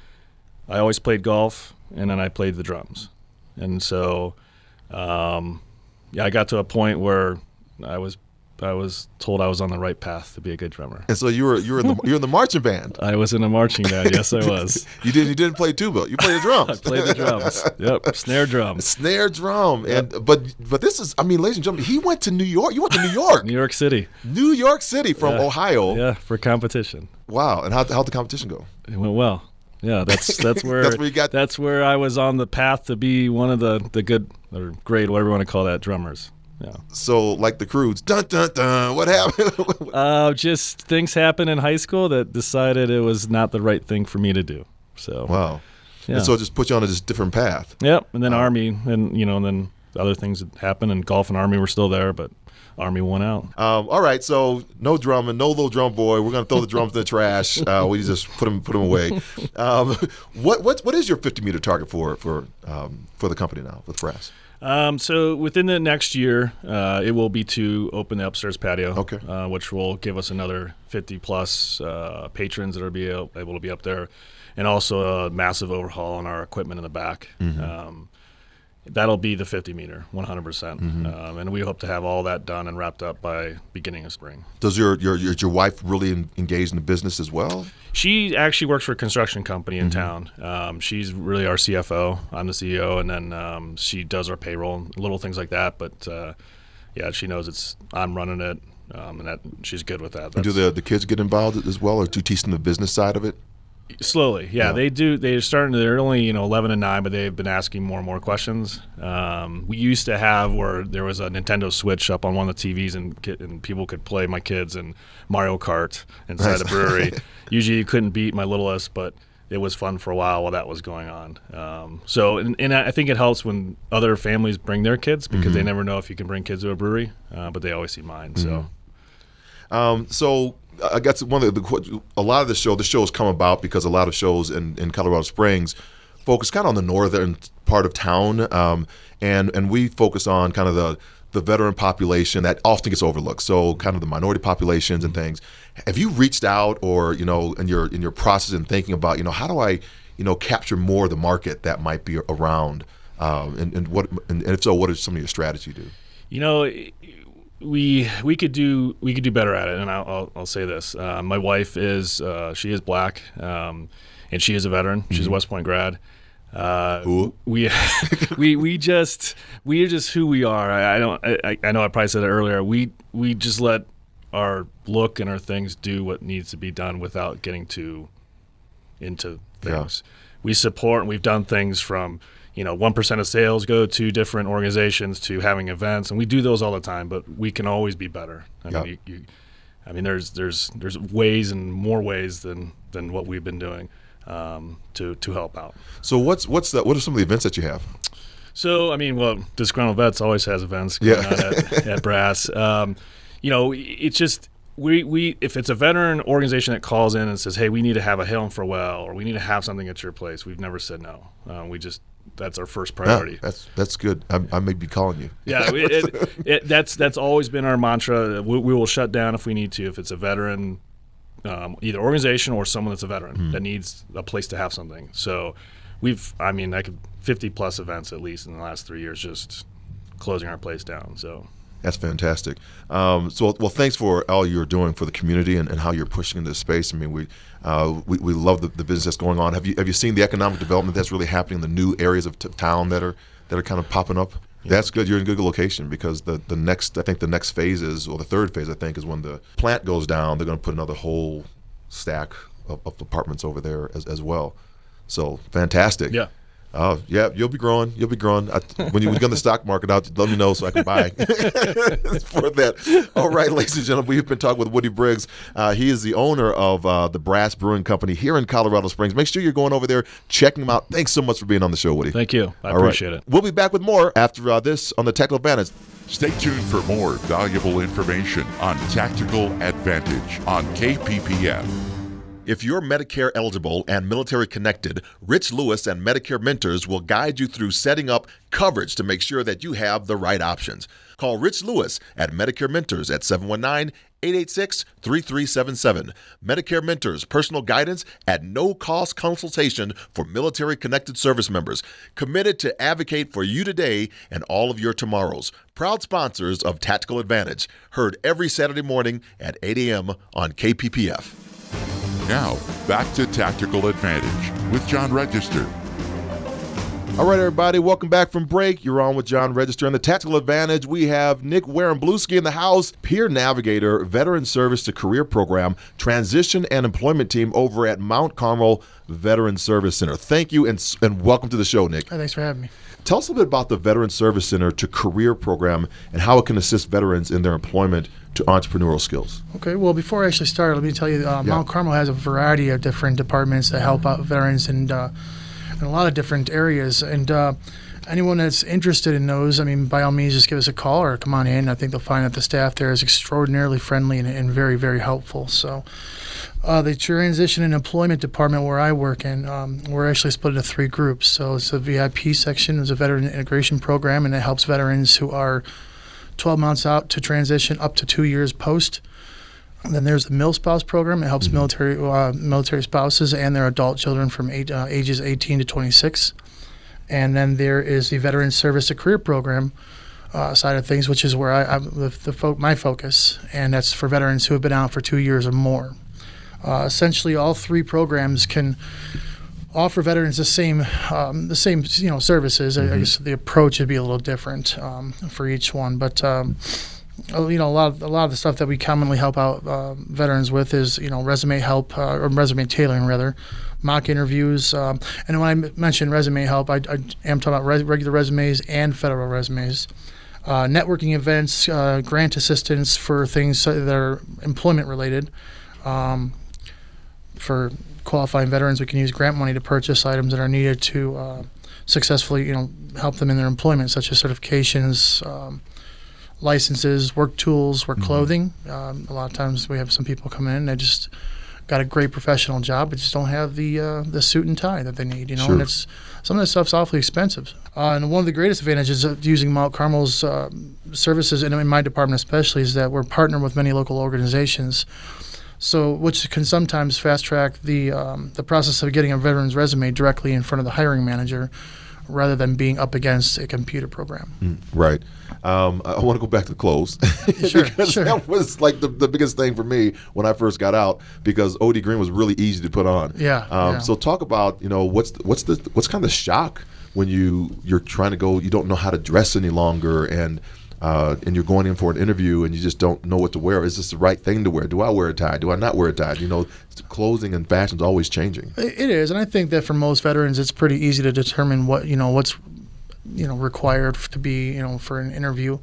I always played golf, and then I played the drums. And so, um, yeah, I got to a point where I was I was told I was on the right path to be a good drummer. And so you were you were in the you were in the marching band. I was in a marching band. Yes, I was. You did you didn't play tuba. You played the drums. I played the drums. Yep, snare drum. Snare drum. Yep. And but but this is I mean, ladies and gentlemen, he went to New York. You went to New York. New York City. New York City from yeah. Ohio. Yeah, for competition. Wow. And how how'd the competition go? It went well. Yeah, that's that's where that's where you got that's where I was on the path to be one of the, the good or great, whatever you want to call that, drummers. Yeah. So like the Croods, dun dun dun. What happened? uh, just things happened in high school that decided it was not the right thing for me to do. So wow. Yeah. And so it just put you on a just different path. Yep. And then um, Army, and you know, and then other things that happened, and golf and Army were still there, but Army won out. Um, all right, so no drumming, no little drum boy. We're gonna throw the drums in the trash. Uh, we just put them put them away. Um, what what what is your fifty meter target for for um, for the company now with Brass? Um, so within the next year, uh, it will be to open the upstairs patio, okay. uh, which will give us another fifty plus uh, patrons that will be able to be up there, and also a massive overhaul on our equipment in the back. Mm-hmm. Um, that'll be the fifty meter, one hundred percent, mm-hmm. um, and we hope to have all that done and wrapped up by beginning of spring. Does your your your, your wife really in, engage in the business as well? She actually works for a construction company in mm-hmm. town. Um, she's really our C F O. I'm the C E O, and then um, she does our payroll and little things like that. But uh, yeah, she knows it's I'm running it, um, and that she's good with that. That's, do the the kids get involved as well, or do you teach them the business side of it? Slowly, yeah, yeah, they do. They're starting. They're only you know eleven and nine, but they've been asking more and more questions. Um, we used to have where there was a Nintendo Switch up on one of the T Vs, and and people could play my kids and Mario Kart inside nice. the brewery. Usually, you couldn't beat my littlest, but it was fun for a while while that was going on. Um, so, and, and I think it helps when other families bring their kids because mm-hmm. they never know if you can bring kids to a brewery, uh, but they always see mine. Mm-hmm. So, um, so. I guess one of the a lot of the show the shows come about because a lot of shows in, in Colorado Springs focus kind of on the northern part of town, um, and and we focus on kind of the the veteran population that often gets overlooked. So kind of the minority populations and things. Have you reached out, or you know, in your in your process and thinking about, you know, how do I, you know, capture more of the market that might be around, um, and, and what and if so, what are some of your strategies you do? You know. We we could do we could do better at it, and I'll I'll, I'll say this: uh, my wife is uh, she is black, um, and she is a veteran. She's mm-hmm. a West Point grad. Uh, Ooh. we we we just we are just who we are. I, I don't I, I know I probably said it earlier. We we just let our look and our things do what needs to be done without getting too into things. Yeah. We support, and we've done things from. You know, one percent of sales go to different organizations to having events, and we do those all the time. But we can always be better. I yep. mean, you, you, I mean, there's there's there's ways and more ways than, than what we've been doing um, to to help out. So what's what's the, what are some of the events that you have? So I mean, well, Disgruntled Vets always has events going yeah. on at, at Brass. Um, you know, it's just. We, we if it's a veteran organization that calls in and says, hey, we need to have a Hail 'em for well, or we need to have something at your place, we've never said no. Uh, we just that's our first priority. Yeah, that's that's good. I, I may be calling you. Yeah, it, it, it, that's that's always been our mantra. We, we will shut down if we need to. If it's a veteran, um, either organization or someone that's a veteran mm-hmm. that needs a place to have something. So we've, I mean, I could fifty plus events at least in the last three years just closing our place down. So. That's fantastic. Um, so, well, thanks for all you're doing for the community and, and how you're pushing into space. I mean, we uh, we, we love the, the business that's going on. Have you have you seen the economic development that's really happening in the new areas of t- town that are that are kind of popping up? That's good. You're in a good location because the, the next, I think the next phase is, or the third phase, I think, is when the plant goes down, they're going to put another whole stack of, of apartments over there as, as well. So fantastic. Yeah. Oh, yeah, you'll be growing. You'll be growing. I, when you get in the stock market, out, let me know so I can buy for that. All right, ladies and gentlemen, we've been talking with Woody Briggs. Uh, he is the owner of uh, the Brass Brewing Company here in Colorado Springs. Make sure you're going over there, checking him out. Thanks so much for being on the show, Woody. Thank you. I All appreciate right. it. We'll be back with more after uh, this on the Tactical Advantage. Stay tuned for more valuable information on Tactical Advantage on K P P F. If you're Medicare eligible and military connected, Rich Lewis and Medicare Mentors will guide you through setting up coverage to make sure that you have the right options. Call Rich Lewis at Medicare Mentors at seven one nine, eight eight six, three three seven seven. Medicare Mentors, personal guidance at no-cost consultation for military-connected service members. Committed to advocate for you today and all of your tomorrows. Proud sponsors of Tactical Advantage. Heard every Saturday morning at eight a.m. on K P P F. Now, back to Tactical Advantage with John Register. All right, everybody, welcome back from break. You're on with John Register. On the Tactical Advantage, we have Nick Warren-Bluski in the house, peer navigator, veteran service to career program, transition and employment team over at Mount Carmel Veteran Service Center. Thank you and, and welcome to the show, Nick. Oh, thanks for having me. Tell us a little bit about the Veteran Service Center to career program and how it can assist veterans in their employment to entrepreneurial skills. Okay, well, before I actually start, let me tell you, uh, Yeah. Mount Carmel has a variety of different departments that help out veterans and uh, in a lot of different areas. And uh, anyone that's interested in those, I mean, by all means, just give us a call or come on in. I think they'll find that the staff there is extraordinarily friendly and, and very, very helpful. So uh, the Transition and Employment Department where I work in, um, we're actually split into three groups. So it's a V I P section, it's a Veteran Integration Program, and it helps veterans who are twelve months out to transition up to two years post. And then there's the Mil Spouse Program. It helps mm-hmm. military uh, military spouses and their adult children from eight, uh, ages eighteen to twenty-six. And then there is the Veteran Service to Career Program uh, side of things, which is where I, I'm the, the fo- my focus, and that's for veterans who have been out for two years or more. Uh, essentially, all three programs can offer veterans the same um, the same you know services. Mm-hmm. I guess the approach would be a little different um, for each one, but um, you know a lot of, a lot of the stuff that we commonly help out uh, veterans with is you know resume help uh, or resume tailoring rather, mock interviews, um, and when I m- mention resume help, I, I am talking about res- regular resumes and federal resumes. Uh, networking events, uh, grant assistance for things that are employment related. Um, for qualifying veterans, we can use grant money to purchase items that are needed to uh, successfully, you know, help them in their employment, such as certifications, um, licenses, work tools, work mm-hmm. clothing. Um, a lot of times we have some people come in and they just got a great professional job, but just don't have the uh, the suit and tie that they need, you know. Sure. And it's some of that stuff's awfully expensive. Uh, and one of the greatest advantages of using Mount Carmel's uh, services, and in my department especially, is that we're partnered with many local organizations. So, which can sometimes fast track the um, the process of getting a veteran's resume directly in front of the hiring manager, rather than being up against a computer program. Mm, right. Um, I want to go back to the clothes. Sure, because sure. that was like the, the biggest thing for me when I first got out, because O D Green was really easy to put on. Yeah, Um, yeah. So talk about, you know, what's the, what's the what's kind of the shock when you you're trying to go, you don't know how to dress any longer, and uh, and you're going in for an interview and you just don't know what to wear. Is this the right thing to wear? Do I wear a tie? Do I not wear a tie? You know, clothing and fashion is always changing. It it is, and I think that for most veterans, it's pretty easy to determine what you know what's you know required to be you know for an interview.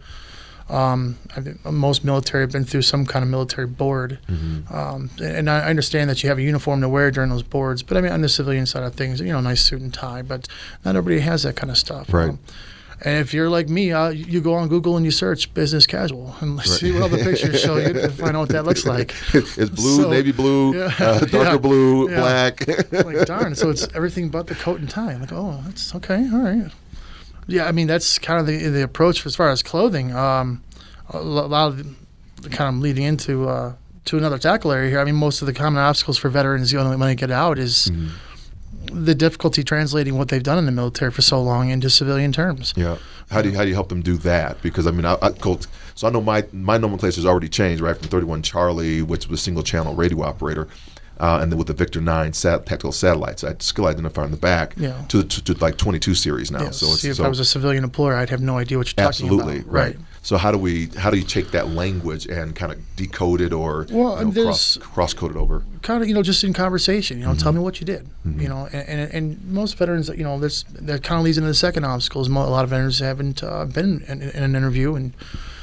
Um, I think most military have been through some kind of military board, Mm-hmm. um, and I understand that you have a uniform to wear during those boards. But I mean, on the civilian side of things, you know, nice suit and tie. But not everybody has that kind of stuff. Right. Um, and if you're like me, uh, you go on Google and you search business casual and right. see what all the pictures show you to find out what that looks like. It's blue, So, navy blue, yeah, uh, darker yeah, blue, yeah. black. Like, darn. So it's everything but the coat and tie. I'm like, oh, that's okay. All right. Yeah, I mean, that's kind of the the approach as far as clothing. Um, a lo- lot of the, kind of leading into uh, to another tackle area here. I mean, most of the common obstacles for veterans, you know, when they get out is Mm-hmm. the difficulty translating what they've done in the military for so long into civilian terms. Yeah. How do you, how do you help them do that? Because I mean, I, I coach, so I know my my nomenclature has already changed, right, from thirty-one Charlie, which was a single channel radio operator. uh, and then with the Victor nine sat- tactical satellites, I skill identifier in the back Yeah. to, to to like twenty-two series now. Yeah, So it's see, if so I was a civilian employer, I'd have no idea what you're talking absolutely about. right. So how do we how do you take that language and kind of decode it or Well, you know, there's- cross cross code it over? Kind of, you know, just in conversation, you know, Mm-hmm. tell me what you did, you know, and, and, and most veterans, you know, this that kind of leads into the second obstacle. Is mo- a lot of veterans haven't uh, been in, in an interview in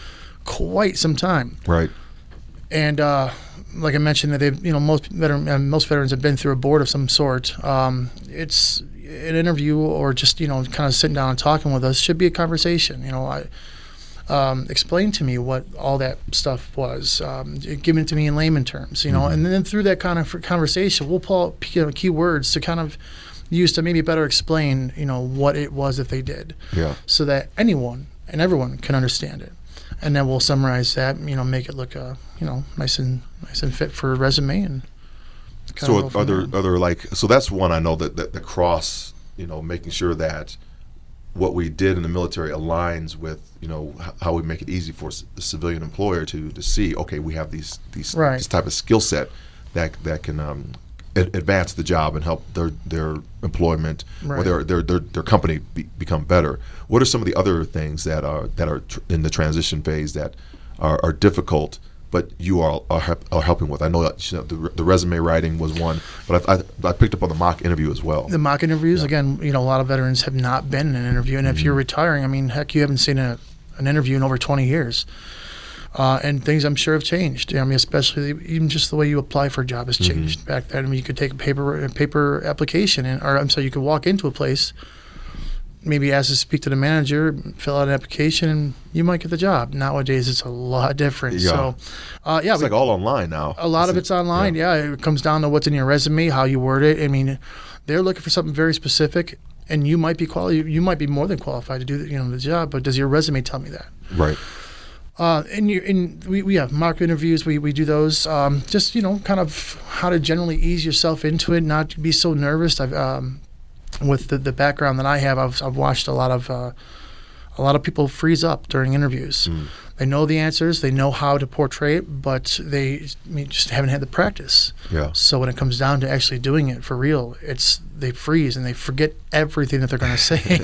quite some time, Right. and uh, like I mentioned, that they, you know, most veteran, uh, most veterans have been through a board of some sort. Um, it's an interview or just, you know, kind of sitting down and talking with us should be a conversation. You know, I. Um, explain to me what all that stuff was. Um, give it to me in layman terms, you know, Mm-hmm. and then through that kind of conversation, we'll pull out you know, key words to kind of use to maybe better explain, you know, what it was that they did, Yeah. so that anyone and everyone can understand it. And then we'll summarize that, you know, make it look, uh, you know, nice and nice and fit for a resume. And kind So of go from are there there. other like so that's one I know that, that the cross, you know, making sure that what we did in the military aligns with, you know, h- how we make it easy for s- a civilian employer to to see, okay, we have these these Right. this type of skill set that that can um, a- advance the job and help their their employment or Right. their their their, their company be, become better. What are some of the other things that are that are tr- in the transition phase that are, are difficult, but you are are, help, are helping with? I know that, you know, the, re- the resume writing was one, but I, I, I picked up on the mock interview as well. The mock interviews, again, you know, a lot of veterans have not been in an interview. And if you're retiring, I mean, heck, you haven't seen a, an interview in over twenty years. Uh, and things, I'm sure, have changed. I mean, especially even just the way you apply for a job has changed. Back then, I mean, you could take a paper a paper application, and, or I'm sorry, you could walk into a place, maybe ask to speak to the manager, fill out an application, and you might get the job. Nowadays, it's a lot different. Yeah. So, uh, yeah, It's we- like all online now. a lot of it's online. Yeah. It comes down to what's in your resume, how you word it. I mean, they're looking for something very specific, and you might be quali- You might be more than qualified to do the, you know the job. But does your resume tell me that? Right. Uh, and you, in we, we have mock interviews. We, we do those. Um, just you know, kind of how to generally ease yourself into it, not to be so nervous. I've um, with the, the background that I have, I've I've watched a lot of uh, a lot of people freeze up during interviews. Mm. They know the answers, they know how to portray it, but they I mean, just haven't had the practice. Yeah. So when it comes down to actually doing it for real, it's they freeze and they forget everything that they're going to say.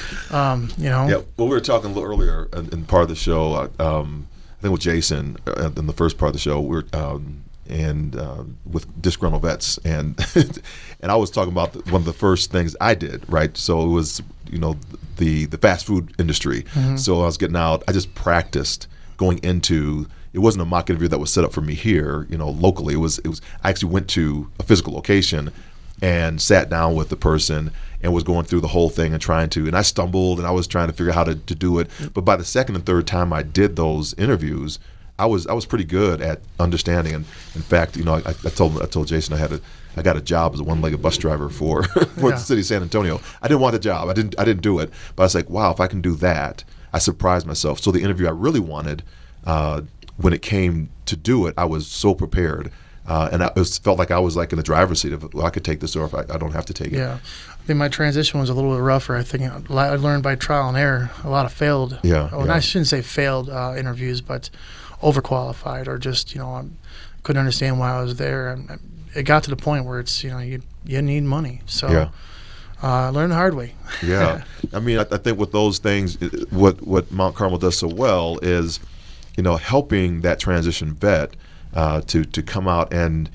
um, you know. Yeah. Well, we were talking a little earlier in, in part of the show. Uh, um, I think with Jason uh, in the first part of the show, we we're um, and uh, with disgruntled vets, and and I was talking about the, one of the first things I did. Right. So it was you know the the fast food industry. Mm-hmm. So I was getting out. I just practiced going into. It wasn't a mock interview that was set up for me here, you know, locally. It was. It was. I actually went to a physical location and sat down with the person and was going through the whole thing and trying to. And I stumbled and I was trying to figure out how to, to do it. But by the second and third time I did those interviews, I was I was pretty good at understanding. And in fact, you know, I, I told I told Jason I had a I got a job as a one-legged bus driver for for Yeah. the city of San Antonio. I didn't want the job. I didn't I didn't do it. But I was like, wow, if I can do that, I surprised myself. So the interview I really wanted. Uh, when it came to do it, I was so prepared, uh, and I, it was, felt like I was like in the driver's seat of, well, I could take this or if I, I don't have to take it. Yeah, I think my transition was a little bit rougher. I think I learned by trial and error. A lot of failed. Yeah, Well, yeah. I shouldn't say failed uh, interviews, but overqualified or just you know I couldn't understand why I was there. And it got to the point where it's you know you you need money, so Yeah. uh, I learned the hard way. Yeah, I mean, I, I think with those things, it- what what Mount Carmel does so well is, you know, helping that transition vet uh, to to come out and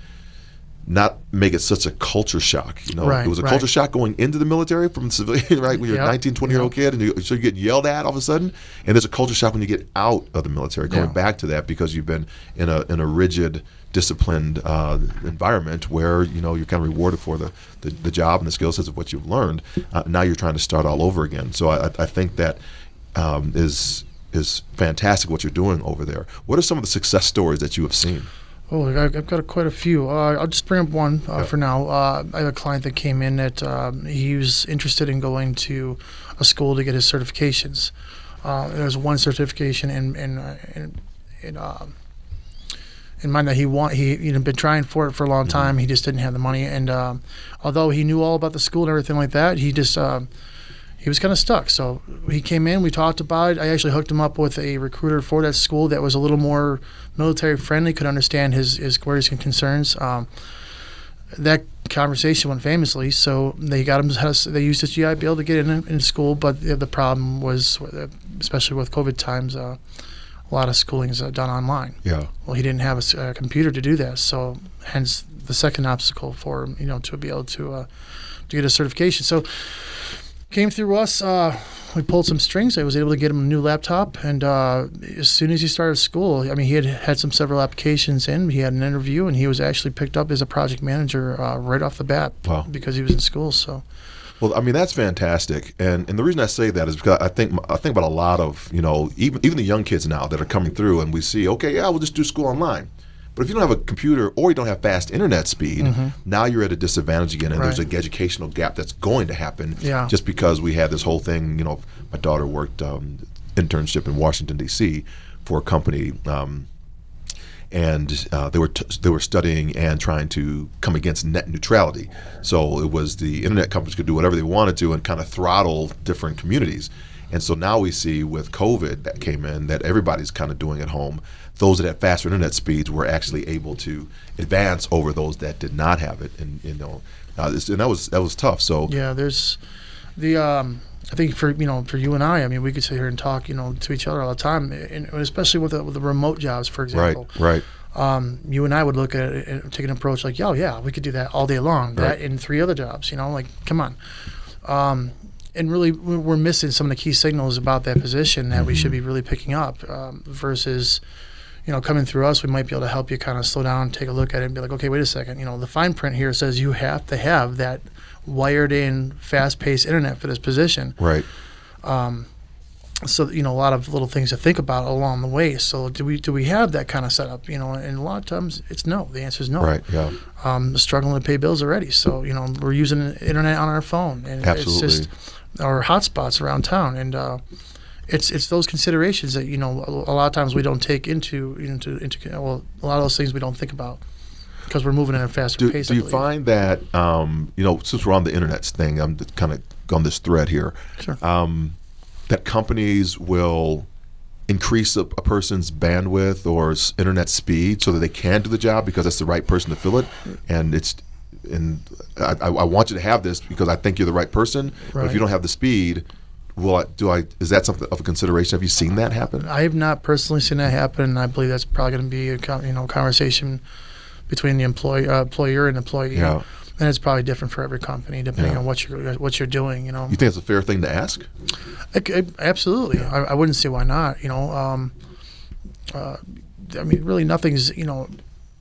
not make it such a culture shock. You know, Right, it was a right. culture shock going into the military from civilian, right? When you're a Yep, nineteen, twenty year old kid, and you, so you get yelled at all of a sudden, and there's a culture shock when you get out of the military, going Yeah. back to that because you've been in a in a rigid, disciplined uh, environment where you know you're kind of rewarded for the, the, the job and the skill sets of what you've learned. Uh, now you're trying to start all over again. So I, I think that um, is is fantastic what you're doing over there. What are some of the success stories that you have seen? Oh, I've I've got quite a few. Uh, I'll just bring up one uh, Yeah. for now. Uh, I have a client that came in that um, he was interested in going to a school to get his certifications. Uh, there was one certification in in uh, in, in, uh, in mind that he want he you know been trying for it for a long time. He just didn't have the money, and um, although he knew all about the school and everything like that, he just um, he was kind of stuck. So he came in, we talked about it. I actually hooked him up with a recruiter for that school that was a little more military friendly, could understand his, his queries and concerns. Um, that conversation went famously. So they got him. They used his G I Bill to get in in school, but the, the problem was, especially with COVID times, uh, a lot of schooling is uh, done online. Yeah. Well, he didn't have a, a computer to do that, so hence the second obstacle for him, you know, to be able to uh, to get a certification. So came through us. Uh, we pulled some strings. I was able to get him a new laptop, and uh, as soon as he started school, I mean, he had had some several applications in. He had an interview, and he was actually picked up as a project manager uh, right off the bat. Wow. Because he was in school. So. Well, I mean, that's fantastic, and and the reason I say that is because I think I think about a lot of, you know, even even the young kids now that are coming through, and we see, okay, yeah, we'll just do school online. But if you don't have a computer or you don't have fast internet speed, mm-hmm. now you're at a disadvantage again, and right. there's an educational gap that's going to happen yeah. just because we had this whole thing. You know, my daughter worked um, internship in Washington, D C for a company, um, and uh, they were t- they were studying and trying to come against net neutrality. So it was the internet companies could do whatever they wanted to and kind of throttle different communities. And so now we see with COVID that came in that everybody's kind of doing at home. Those that had faster internet speeds were actually able to advance over those that did not have it, and you know, uh, this, and that was that was tough. So yeah, there's the um, I think for you know for you and I, I mean, we could sit here and talk, you know, to each other all the time, and especially with the, with the remote jobs, for example. Right, right. Um, you and I would look at it and take an approach like, oh yeah, we could do that all day long. Right. That and three other jobs, you know, like come on. Um, and really, we're missing some of the key signals about that position that mm-hmm. we should be really picking up um, versus. You know, coming through us, we might be able to help you kind of slow down, take a look at it, and be like, okay, wait a second. You know, the fine print here says you have to have that wired-in, fast-paced internet for this position. Right. Um, so, you know, a lot of little things to think about along the way. So, do we do we have that kind of setup? You know, and a lot of times it's no. The answer is no. Right. Yeah. Um, struggling to pay bills already. So, you know, we're using the internet on our phone, and Absolutely. it's just our hotspots around town, and. Uh, It's it's those considerations that, you know, a, a lot of times we don't take into into into well a lot of those things we don't think about because we're moving at a faster do, pace. Do I you believe. find that um, you know, since we're on the internet thing, I'm kind of on this thread here, Sure. um, that companies will increase a, a person's bandwidth or s- internet speed so that they can do the job because that's the right person to fill it, and it's and I, I, I want you to have this because I think you're the right person, but if Right. you don't have the speed. Will I, do I? Is that something of a consideration? Have you seen that happen? I have not personally seen that happen, and I believe that's probably going to be a co- you know conversation between the employee uh, employer and employee. Yeah. And it's probably different for every company depending Yeah. on what you're what you're doing. You know. You think it's a fair thing to ask? I, I, absolutely. I, I wouldn't see why not. You know. Um, uh, I mean, really, nothing's you know.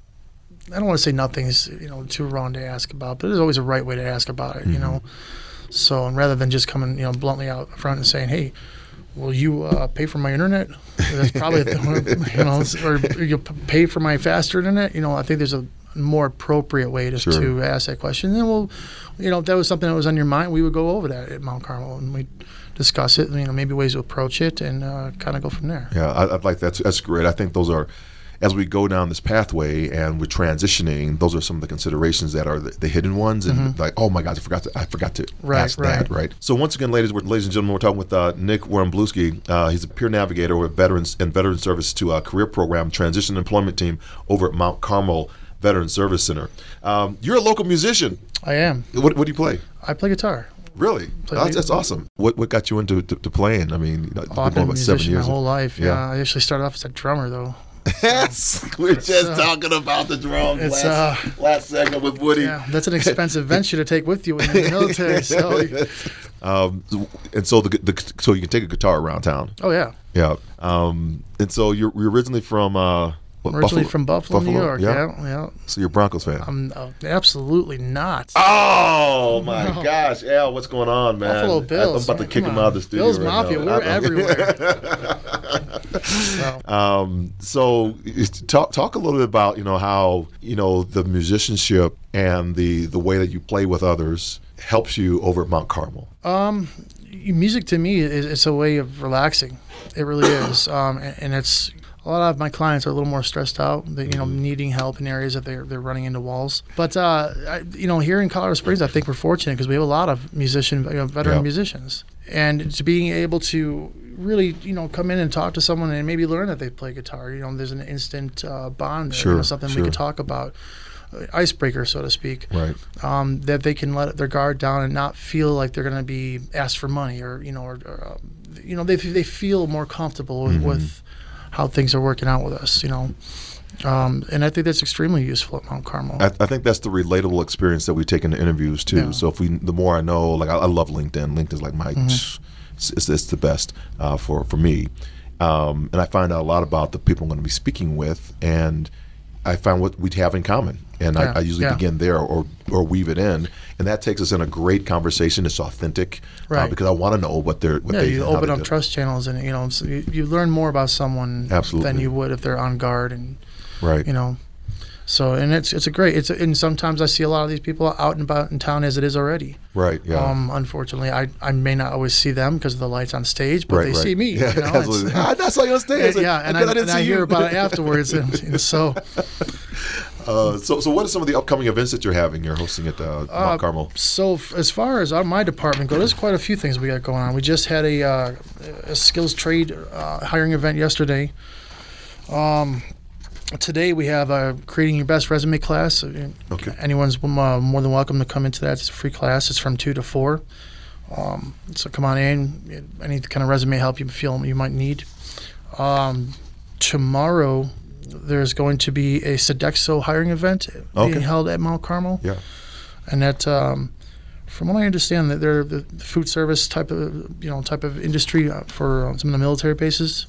I don't want to say nothing's you know too wrong to ask about, but there's always a right way to ask about it. Mm-hmm. You know. So, and rather than just coming, you know, bluntly out front and saying, "Hey, will you uh, pay for my internet?" That's probably, you know, or you pay for my faster internet. You know, I think there's a more appropriate way to, Sure. to ask that question. And then we'll, you know, if that was something that was on your mind, we would go over that at Mount Carmel and we discuss it. You know, maybe ways to approach it and uh, kind of go from there. Yeah, I, I'd like that. That's great. I think those are, as we go down this pathway and we're transitioning, those are some of the considerations that are the, the hidden ones. And Mm-hmm. like, oh my gosh, I forgot to, I forgot to Right, ask that. right. Right. So once again, ladies, we're, ladies and gentlemen, we're talking with uh, Nick Warmbluski. Uh, he's a peer navigator with Veterans and Veteran Service to a career program transition employment team over at Mount Carmel Veteran Service Center. Um, you're a local musician. I am. What, what do you play? I play guitar. Really? Play That's, lead. that's awesome. What what got you into to, to playing? I mean, you've Oh, been I've going been a about seven musician years. my whole life. Yeah. Yeah. I actually started off as a drummer, though. Yes, we're just So, talking about the drums it's, last, uh, last segment with Woody. Yeah, that's an expensive venture to take with you when you're in the military. So, um, and so the, the so you can take a guitar around town. oh yeah. Yeah. Um, and so you're, you're originally from uh, what, I'm originally Buffalo? from Buffalo, New York. Yeah. Yeah, yeah. So you're a Broncos fan. I'm uh, absolutely not. Oh my No. gosh, Al, what's going on, man? Buffalo Bills. I'm about to man, kick come him on. out of the studio. Bills right Mafia, now. we're I'm- everywhere. So, Um, so it's- talk talk a little bit about you know how you know the musicianship and the the way that you play with others helps you over at Mount Carmel. um, music to me is it's a way of relaxing. It really is, um, and, and it's a lot of my clients are a little more stressed out. They, you know, needing help in areas that they're they're running into walls. But uh, I, you know, here in Colorado Springs, I think we're fortunate because we have a lot of musician, you know, veteran Yeah. musicians, and to being able to really, you know, come in and talk to someone and maybe learn that they play guitar. You know, there's an instant uh, bond there, Sure, you know, something sure. we could talk about. icebreaker, so to speak. Right. Um, that they can let their guard down and not feel like they're going to be asked for money, or you know, or, or um, you know, they they feel more comfortable with, Mm-hmm. with how things are working out with us. You know. Um, and I think that's extremely useful at Mount Carmel. I, I think that's the relatable experience that we take into interviews too. Yeah. So if we, the more I know, like I, I love LinkedIn. LinkedIn's like my, Mm-hmm. it's, it's, it's the best uh, for for me. Um, and I find out a lot about the people I'm going to be speaking with, and I find what we have in common. And Yeah, I, I usually yeah. begin there or or weave it in, and that takes us in a great conversation. It's authentic, uh, Right. because I want to know what they're. What Yeah, they, you how open they up do. trust channels, and you know, so you, you learn more about someone Absolutely. than you would if they're on guard, and Right. you know. So, and it's it's a great. It's a, and sometimes I see a lot of these people out and about in town as it is already. Right. Yeah. Um, unfortunately, I, I may not always see them because of the lights on stage, but right. they right. see me. Yeah. You know, Absolutely. it's- I, I saw you on stage. I was like, yeah, and I, I, didn't and see I you. hear about it afterwards, and, and so. Uh, so, so what are some of the upcoming events that you're having? You're hosting at uh, Mount Uh, Carmel. So f- as far as our, my department goes, there's quite a few things we got going on. We just had a, uh, a skills trade uh, hiring event yesterday. Um, today we have a creating your best resume class. Uh, Okay. Anyone's uh, more than welcome to come into that. It's a free class. It's from two to four. Um, so come on in. Any kind of resume help you feel you might need. Um, tomorrow there's going to be a Sodexo hiring event Okay. being held at Mount Carmel. Yeah. And that, um, from what I understand, that they're the food service type of you know type of industry uh, for uh, some of the military bases.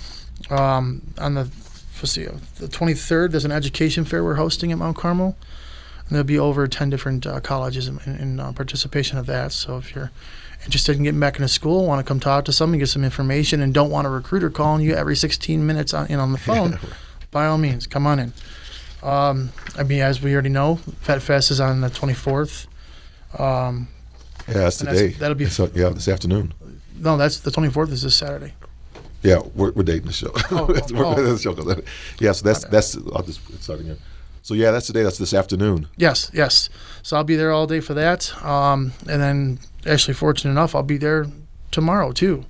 Um, on the let's see, uh, the twenty-third, there's an education fair we're hosting at Mount Carmel, and there'll be over ten different uh, colleges in, in uh, participation of that. So if you're interested in getting back into school, want to come talk to someone, get some information, and don't want a recruiter calling you every sixteen minutes on you know, on the phone, by all means, come on in. Um, I mean, as we already know, Vet Fest is on the twenty-fourth. Um, Yeah, that's and that's- today. that'll be- It's, uh, yeah, this afternoon. no, that's the twenty-fourth is this Saturday. Yeah, we're, we're dating the show. Oh, We're- oh. the show goes- yeah, so that's that's. I'll just start again. So yeah, that's today. That's this afternoon. Yes, yes. So I'll be there all day for that. Um, and then, actually, fortunate enough, I'll be there tomorrow too.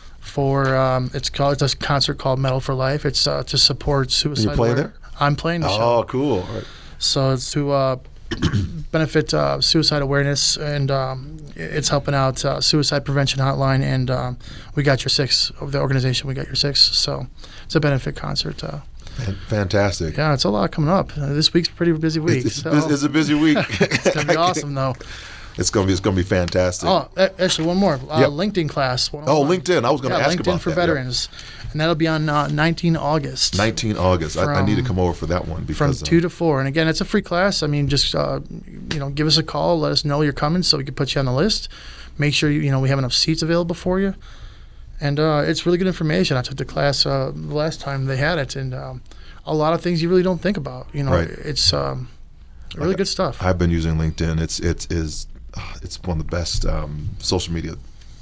For um, it's called it's a concert called Metal for Life. It's uh, to support suicide. playing aware- there? I'm playing the show. Oh, cool. All right. So it's to uh, benefit uh, suicide awareness, and um, it's helping out uh, suicide prevention hotline. And um, we got your six of the organization. We got your six. So it's a benefit concert. Uh, Fan- Fantastic. yeah, it's a lot coming up. Uh, this week's a pretty busy week. It's, it's, so bus- it's a busy week. it's gonna be awesome though. It's gonna be it's gonna be fantastic. Oh, a- actually, one more. Uh, Yep. LinkedIn class. one Oh, oh one. LinkedIn. I was gonna yeah, ask LinkedIn about for that, yeah. veterans, and that'll be on uh, nineteenth August. nineteen August. I, I need to From- come over for that one From because uh, two to four, and again, it's a free class. I mean, just uh, you know, give us a call, let us know you're coming, so we can put you on the list. Make sure you, you know we have enough seats available for you, and uh, it's really good information. I took the class uh, the last time they had it, and um, a lot of things you really don't think about. You know, Right. it's um, really good stuff. I've been using LinkedIn. It's it is uh, it's one of the best um, social media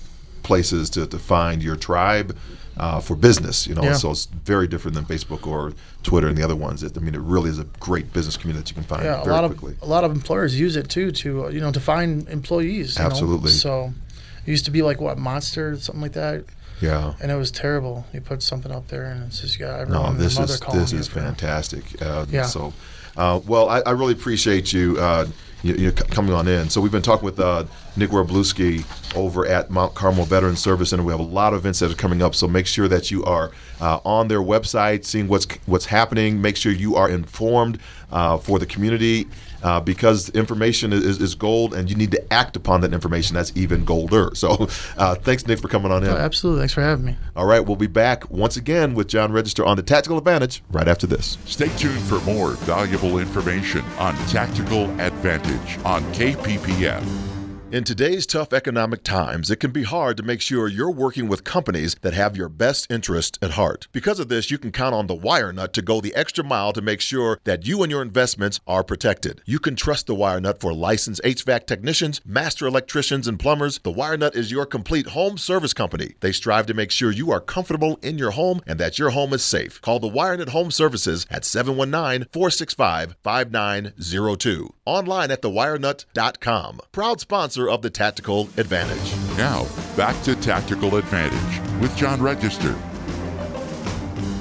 places to, to find your tribe uh, for business. You know, Yeah. so it's very different than Facebook or Twitter and the other ones. It, I mean, it really is a great business community that you can find Yeah, a very lot quickly. of a lot of employers use it too to uh, you know to find employees. you know? Absolutely. So it used to be like what Monster, something like that, Yeah. and it was terrible. You put something up there, and it's just got No, everyone and this their mother is calling this you is for- fantastic. Uh, Yeah. So, uh, well, I, I really appreciate you. Uh, you, you c- coming on in. So we've been talking with uh, Nick Werbluski over at Mount Carmel Veterans Service Center. We have a lot of events that are coming up. So make sure that you are uh, on their website, seeing what's what's happening. Make sure you are informed uh, for the community. Uh, because information is, is gold, and you need to act upon that information. That's even golder. So, uh, thanks, Nick, for coming on in. Oh, absolutely. Thanks for having me. All right, we'll be back once again with John Register on the Tactical Advantage right after this. Stay tuned for more valuable information on Tactical Advantage on K P P F. In today's tough economic times, it can be hard to make sure you're working with companies that have your best interest at heart. Because of this, you can count on the WireNut to go the extra mile to make sure that you and your investments are protected. You can trust the WireNut for licensed H V A C technicians, master electricians, and plumbers. The WireNut is your complete home service company. They strive to make sure you are comfortable in your home and that your home is safe. Call the WireNut Home Services at seven one nine, four six five, five nine zero two. Online at the wire nut dot com. Proud sponsor of the Tactical Advantage. Now, back to Tactical Advantage with John Register.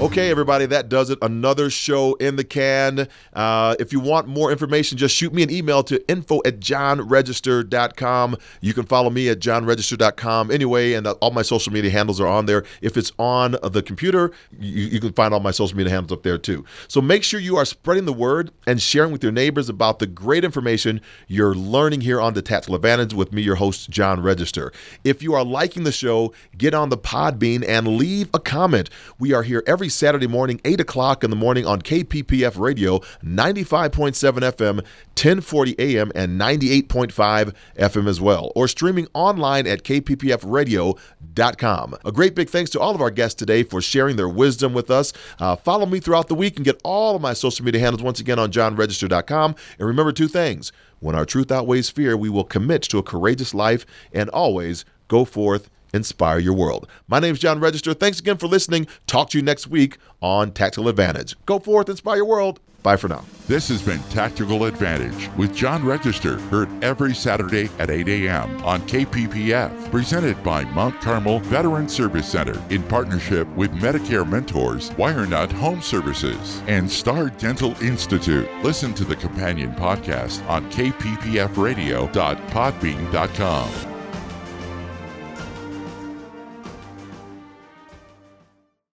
Okay, everybody, that does it. Another show in the can. Uh, if you want more information, just shoot me an email to info at john register dot com. You can follow me at john register dot com anyway, and all my social media handles are on there. If it's on the computer, you, you can find all my social media handles up there too. So make sure you are spreading the word and sharing with your neighbors about the great information you're learning here on The Tactical Advantage with me, your host, John Register. If you are liking the show, get on the Podbean and leave a comment. We are here every Saturday morning, eight o'clock in the morning on K P P F Radio, ninety-five point seven F M, ten forty A M, and ninety-eight point five F M as well, or streaming online at k p p f radio dot com. A great big thanks to all of our guests today for sharing their wisdom with us. Uh, follow me throughout the week and get all of my social media handles once again on john register dot com. And remember two things. When our truth outweighs fear, we will commit to a courageous life and always go forth, inspire your world. My name is John Register. Thanks again for listening. Talk to you next week on Tactical Advantage. Go forth, inspire your world. Bye for now. This has been Tactical Advantage with John Register, heard every Saturday at eight A M on K P P F, presented by Mount Carmel Veteran Service Center in partnership with Medicare Mentors, WireNut Home Services, and Star Dental Institute. Listen to the companion podcast on k p p f radio dot podbean dot com.